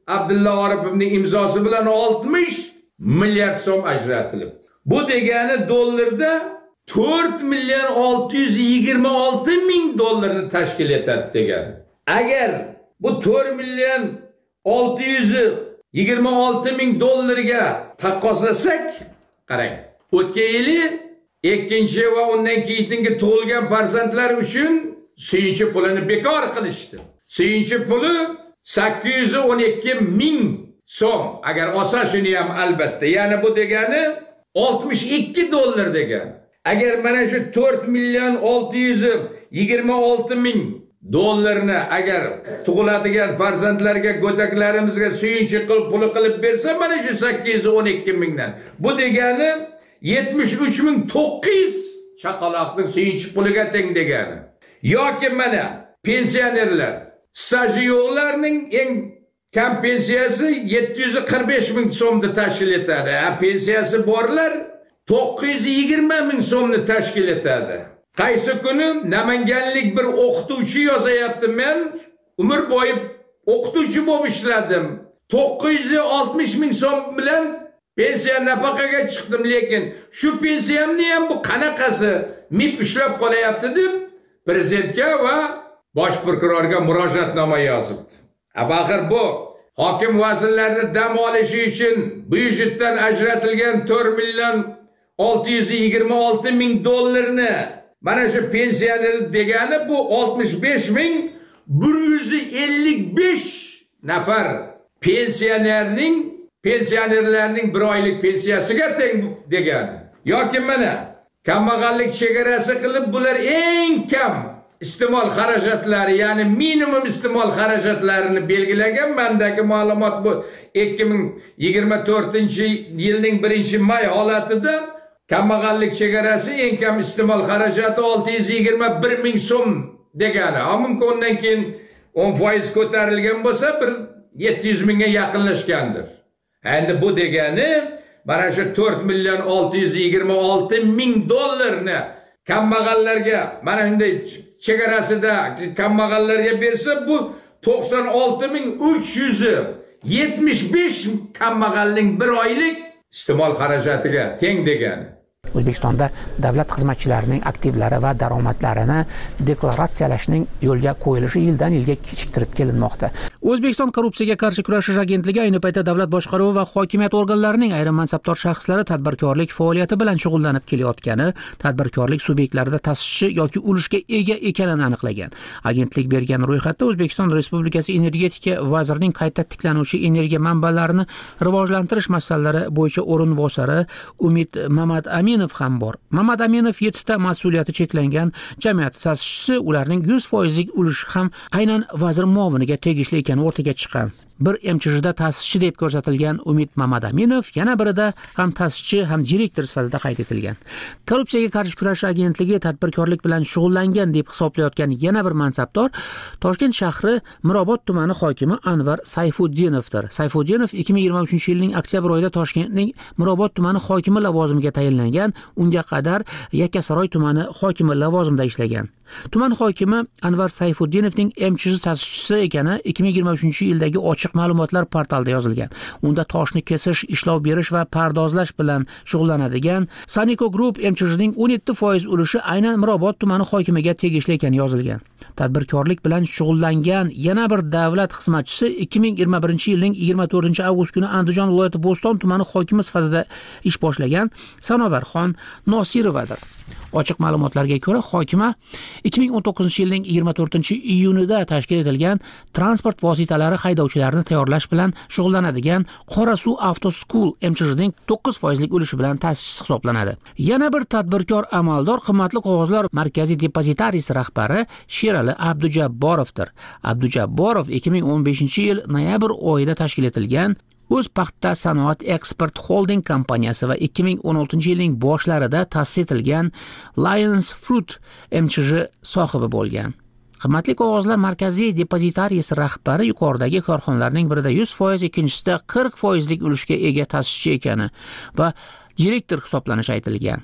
Abdulla Oripovning imzosi bilan oltmish milliard so'm ajratilibdi. Bu degani dollarda to'rt million olti yuz yigirma olti ming dollarni tashkil etadi degani. Agar bu to'rt million olti yuz yigirma olti ming dollarga taqqoslasak, qarang, o'tgan yili ikkinchi va undan keyingi tug'ilgan farzandlar uchun suyunchi pulini bekor qilishdi. Suyunchi puli sakkiz yuz o'n ikki ming so'm. Agar olsa shuni ham albatta. Ya'ni bu degani oltmish ikki dollar degani. Agar mana shu to'rt million olti yuz yigirma olti ming dollarni agar tug'iladigan farzandlarga, go'daklarimizga suyunchi qilib puli qilib bersa, mana shu sakkiz yuz o'n ikki mingdan. Bu degani yetmish uch ming to'qqiz yuz chaqaloqning suyunchi puliga teng degani. Yoki mana pensionerlar, staji yo'qlarning eng kam pensiyasi yetti yuz qirq besh ming so'mni tashkil etadi. Ha, pensiyasi borlar to'qqiz yuz yigirma ming so'mni tashkil etadi. Qaysi kuni namanganlik bir o'qituvchi yozayapti, men umr bo'yi o'qituvchi bo'lib ishladim. to'qqiz yuz oltmish ming so'm bilan pensiya nafaqaga chiqdim, lekin shu pensiyamni ham bu qanaqasi mib ushlab qolyapti deb prezidentga va bosh prokurorga murojaatnoma yozibdi. Axir bu hokim vazirlarni dam olishi uchun byudjetdan ajratilgan to'rt million olti yuz yigirma olti ming dollarni mana shu pensioner degani bu oltmish besh ming bir yuz ellik besh nafar pensionerning pensionerlarning bir oylik pensiyasiga teng degani. Yoki mana kambag'allik chegarasi qilib bular eng kam iste'mol xarajatlari, ya'ni minimum iste'mol xarajatlarini belgilagan. Mendagi ma'lumot bu ikki ming yigirma to'rtinchi yilning birinchi may holatida kambag'allik chegarasi eng kam iste'mol xarajati olti yuz yigirma bir ming so'm degani. Mumkin undan keyin o'n foiz ko'tarilgan bo'lsa bir yetti yuz mingga yaqinlashgandir. Endi bu degani mana shu to'rt million olti yuz yigirma olti ming dollarni kambag'allarga, mana shunday chegarasida kambag'allarga bersa, bu to'qson olti ming uch yuz yetmish besh kambag'alning bir oylik iste'mol xarajatiga teng degani. O'zbekistonda davlat xizmatchilarining aktivlari va daromadlarini deklaratsiyalashning yo'lga qo'yilishi yildan yilga kechiktirib kelinmoqda. O'zbekiston korrupsiyaga qarshi kurashish agentligi ayni paytda davlat boshqaruvi va hokimiyat organlarining ayrim mansabdor shaxslari tadbirkorlik faoliyati bilan shug'ullanib kelayotgani, tadbirkorlik subyektlarida ta'sischi yoki ulushga ega ekanini aniqlagan. Agentlik bergan ro'yxatda O'zbekiston Respublikasi energetika vazirining qayta tiklanuvchi energiya manbalarini rivojlantirish masalalari bo'yicha o'rinbosari Umid Mamad Aminov ham bor. Mamad Aminov yettita mas'uliyati cheklangan jamiyat ta'sischisi, ularning yuz foizlik ulushi ham aynan vazir muoviniga tegishli ekani o'rtaga chiqqan. Bir M C H'da ta'sischi deb ko'rsatilgan Umid Mamad Aminov yana birida ham ta'sischi ham direktor sifatida qayd etilgan. Korrupsiyaga qarshi kurashish agentligi tadbirkorlik bilan shug'ullangan deb hisoblayotgan yana bir mansabdor Toshkent shahri Mirobod tumani hokimi Anvar Sayfuddinovdir. Sayfuddinov ikki ming yigirma uchinchi yilning oktyabr oyida Toshkentning Mirobod tumani hokimi lavozimiga tayinlangan. Unga qadar Yakkasaroy tumani hokimi lavozimida ishlagan. Tuman hokimi Anvar Sayfuddinovning M C H ta'sischisi ekani ikki ming yigirma uchinchi yildagi ochiq ma'lumotlar portalida yozilgan. Unda toshni kesish, ishlov berish va pardozlash bilan shug'ullanadigan Saniko Group M C H'ning o'n yetti foiz ulushi aynan Mirobod tumani hokimiga tegishli ekani yozilgan. Tadbirkorlik bilan shug'ullangan yana bir davlat xizmatchisi ikki ming yigirma birinchi yilning yigirma to'rtinchi avgust kuni Andijon viloyati Bo'ston tumani hokimi sifatida ish boshlagan Sanobarxon Nosirovadir. Ochiq ma'lumotlarga ko'ra, hokima ikki ming o'n to'qqizinchi yilning yigirma to'rtinchi iyunida tashkil etilgan transport vositalari haydovchilarini tayyorlash bilan shug'ullanadigan Qorasuv Auto School M C H'ning to'qqiz foizlik ulushi bilan ta'sischisi hisoblanadi. Yana bir tadbirkor amaldor qimmatli qog'ozlar markaziy depozitariyasi rahbari Sherali Abdujabborovdir. Abdujabborov ikki ming o'n beshinchi yil noyabr oyida tashkil etilgan O'z paxta sanoat eksport holding kompaniyasi va ikki ming o'n oltinchi yilning boshlarida ta'sis etilgan Lions Fruit M C H sohibi bo'lgan. Qimmatli qog'ozlar markaziy depozitariyasi rahbari yuqoridagi korxonalarning birida yuz foiz, ikkinchisida qirq foizlik ulushga ega ta'sischi ekani va direktor hisoblanishi aytilgan.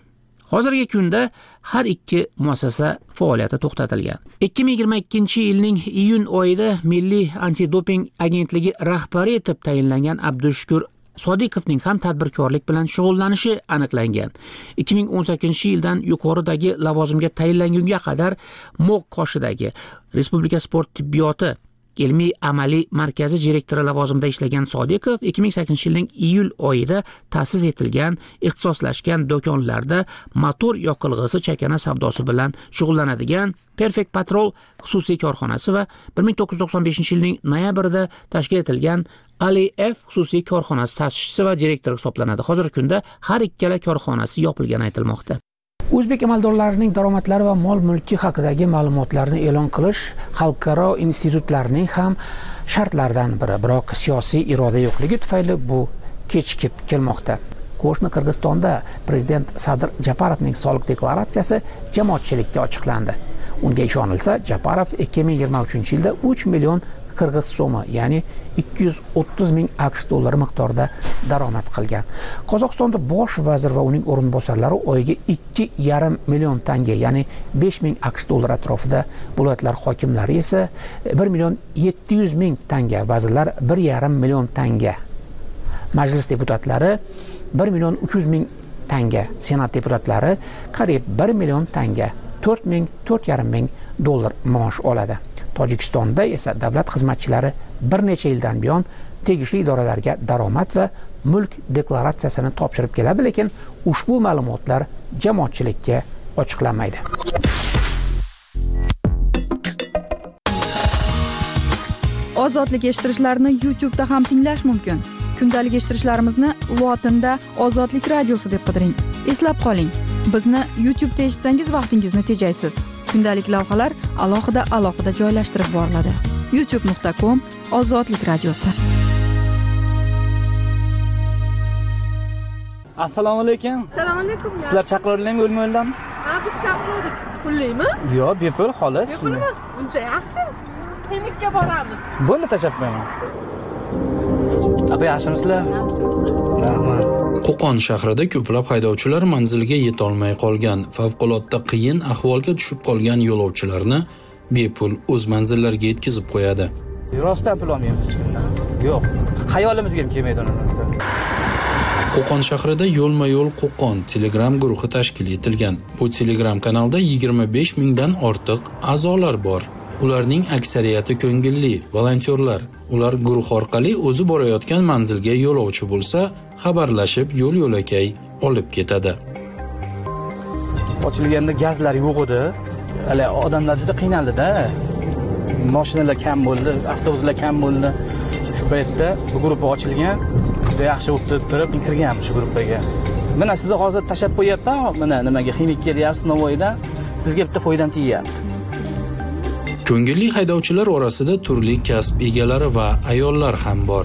Hozirgi kunda har ikki muassasa faoliyati to'xtatilgan. ikki ming yigirma ikkinchi yilning iyun oyida Milliy antidoping agentligi rahbari etib tayinlangan Abdushukur Sodiqovning ham tadbirkorlik bilan shug'ullanishi aniqlangan. ikki ming o'n sakkizinchi yildan yuqoridagi lavozimga tayinlangunga qadar Mo'q qoshidagi Respublika sport tibbiyoti ilmiy amaliy markazi direktori lavozimida ishlagan Sodiqov ikki ming sakkizinchi yilning iyul oyida ta'sis etilgan ixtisoslashgan do'konlarda motor yoqilg'isi chakana savdosi bilan shug'ullanadigan Perfect Patrol xususiy korxonasi va bir ming to'qqiz yuz to'qson beshinchi yilning noyabrida tashkil etilgan Ali F xususiy korxonasi ta'sischisi va direktori hisoblanadi. Hozirgi kunda har ikkala korxonasi yopilgani aytilmoqda. O'zbek amaldorlarining daromadlari va mol-mulki haqidagi ma'lumotlarni e'lon qilish xalqaro institutlarning ham shartlaridan biri, biroq siyosiy iroda yo'qligi tufayli bu kechikib kelmoqda. Qo'shni Qirg'izistonda prezident Sadir Japarovning soliq deklaratsiyasi jamoatchilikka ochiqlandi. Unga ishonilsa, Japarov ikki ming yigirma uchinchi yilda uch million qirg'iz so'mi, ya'ni ikki yuz o'ttiz ming AQSh dollari miqdorida daromad qilgan. Qozog'istonda bosh vazir va uning o'rinbosarlari oyiga ikki yarim million tanga, ya'ni besh ming AQSh dollari atrofida, viloyatlar hokimlari esa bir million yetti yuz ming tanga, vazirlar bir yarim million tanga. Majlis deputatlari bir million uch yuz ming tanga, senat deputatlari qariyb bir million tanga, to'rt ming to'rt yarim ming dollar maosh oladi. Tojikistonda esa davlat xizmatchilari bir necha yildan buyon tegishli idoralarga daromad va mulk deklaratsiyasini topshirib keladi, lekin ushbu ma'lumotlar jamoatchilikka ochiqlanmaydi. Ozodlik eshittirishlarni YouTube da ham tinglash mumkin. Kundalik eshittirishlarimizni lotinda Ozodlik radiosi deb qidiring. Eslab qoling, bizni YouTube da eshitsangiz vaqtingizni tejaysiz. Kundalik lavhalar alohida alohida joylashtirib boriladi. youtube nuqta com Ozodlik radiosi. Assalomu alaykum. Assalomu alaykum. Sizlar chaqirilmaymi, o'lmaylarmi? Ha, biz chaqirdik. Pullaymi? Yo'q, bepul xolos. Bepulmi? Uncha yaxshi. Temikka boramiz. Bo'ldi, tashlab qo'yaman. Abi, yaxshimisizlar? Rahmat. Qo'qon shahrida ko'plab haydovchilar manziliga yeta olmay qolgan, favqulodda qiyin ahvolga tushib qolgan yo'lovchilarni bepul o'z manzillariga yetkazib qo'yadi. Rostdan pul olmaymiz hech kimdan. Yo'q, xayolimizga ham kelmaydi uni narsa. Qo'qon shahrida yo'lma-yo'l Qo'qon Telegram guruhi tashkil etilgan. Bu Telegram kanalda yigirma besh mingdan ortiq a'zolar bor. Ularning aksariyati ko'ngilli volontyorlar. Ular guruh orqali o'zi borayotgan manzilga yo'lovchi bo'lsa, xabarlashib yo'l-yo'lakay olib ketadi. Ochilganda gazlar yo'q edi. Hali odamlar juda qiynaldi-da. Mashinalar kam bo'ldi, avtobuslar kam bo'ldi. Shu paytda bu guruh ochilgan. Juda yaxshi o'tib turib kirgan shu guruhga. Mana sizni hozir tashab qo'yapman, mana nimaga ximikka deyapsiz Navoiydan. Sizga bitta foydam tegyapti. Ko'ngilli haydovchilar orasida turli kasb egalari va ayollar ham bor.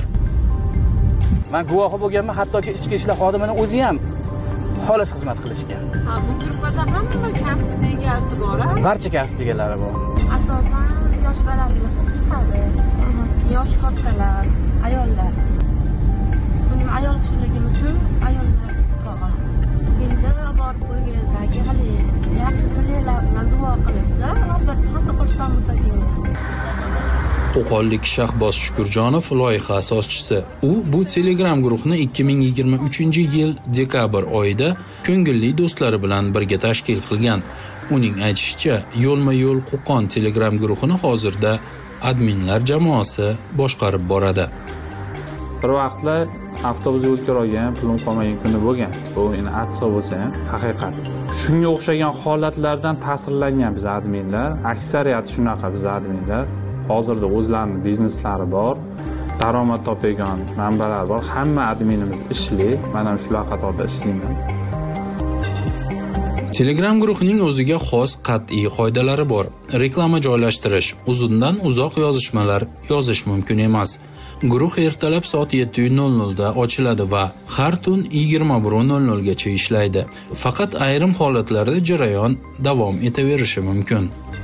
Men guvohi bo'lganman, hattoki ichki ishlar xodimining o'zi ham xolis xizmat qilishgan. Ha, bu guruhda hamma kasb egasi bor. Barcha kasb egalari bor. Asosan yosh bolalar chiqadi. Yosh kattalar, ayollar. Buning ayol kishiligim uchun ayollar qolgan. Endi borib qo'yganidagi hali yaxshi tillar bilan duo qilsa, albatta hamma qo'shgan bo'lsa kerak. Qo'qonlik Shahboz Shukurjonov loyiha asoschisi. U bu Telegram guruhni ikki ming yigirma uchinchi yil dekabr oyida ko'ngilli do'stlari bilan birga tashkil qilgan. Uning aytishicha, yo'lma-yo'l Qo'qon Telegram guruhini hozirda adminlar jamoasi boshqarib boradi. Bir vaqtlar avtobus yo'lga olgan, pulim qolmagan kuni bo'lgan. Bu endi atso bo'lsa ham haqiqat. Shunga o'xshagan holatlardan ta'sirlangan biz adminlar, aksariyati shunaqa biz adminlar. Hozirda o'zlarining bizneslari bor, daromad topadigan manbalar bor. Hamma adminimiz ishli, men ham shular qatorida ishlayman. Telegram guruhining o'ziga xos qat'iy qoidalari bor. Reklama joylashtirish, uzundan uzoq yozishmalar yozish mumkin emas. Guruh ertalab soat yetti nol nol da ochiladi va har tun yigirma bir nol nol gacha ishlaydi. Faqat ayrim holatlarda jarayon davom etaverishi mumkin.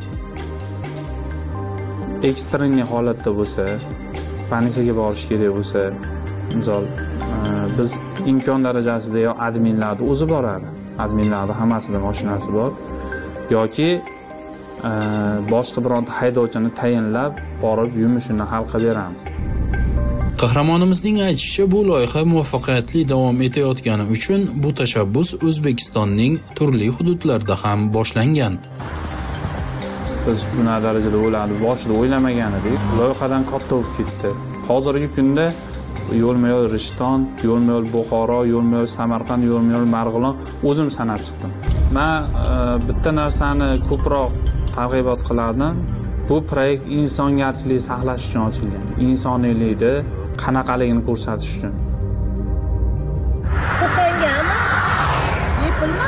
Ekstreniy holatda bo'lsa, politsiyaga borish kerak bo'lsa, misol biz imkon darajasida yo adminlarni o'zi boradi. adminlarning hammasida mashinasi bor. Yoki boshqa bironta haydovchini tayinlab borib yumushini hal qilib beramiz. Qahramonimizning aytishicha, bu loyiha muvaffaqiyatli davom etayotgani uchun bu tashabbus O'zbekistonning turli hududlarida ham boshlangan. Biz buna darajada o'yladi, boshida o'ylamagan edik. Loyihadan katta bo'lib ketdi. Hozirgi kunda yo'lma-yo'l Rishton, yo'lma-yo'l Buxoro, yo'lma-yo'l Samarqand, yo'lma-yo'l Marg'ilon o'zim sanab chiqdim. Men bitta narsani ko'proq targ'ibot qilardim. Bu proyekt insongarchilik saqlash uchun ochilgan. Insoniylikni qanaqaligini ko'rsatish uchun. Qo'qongami? Yepilmi?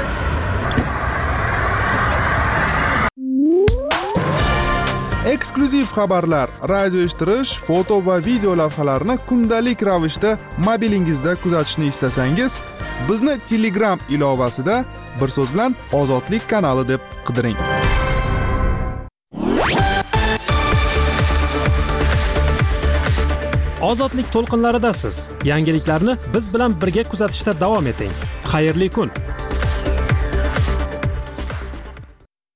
Eksklyuziv xabarlar, radio eshittirish, foto va video lavhalarni kundalik ravishda mobilingizda kuzatishni istasangiz, bizni Telegram ilovasida bir so'z bilan Ozodlik kanali deb qidiring. Ozodlik to'lqinlaridasiz. Yangiliklarni biz bilan birga kuzatishda davom eting. Xayrli kun.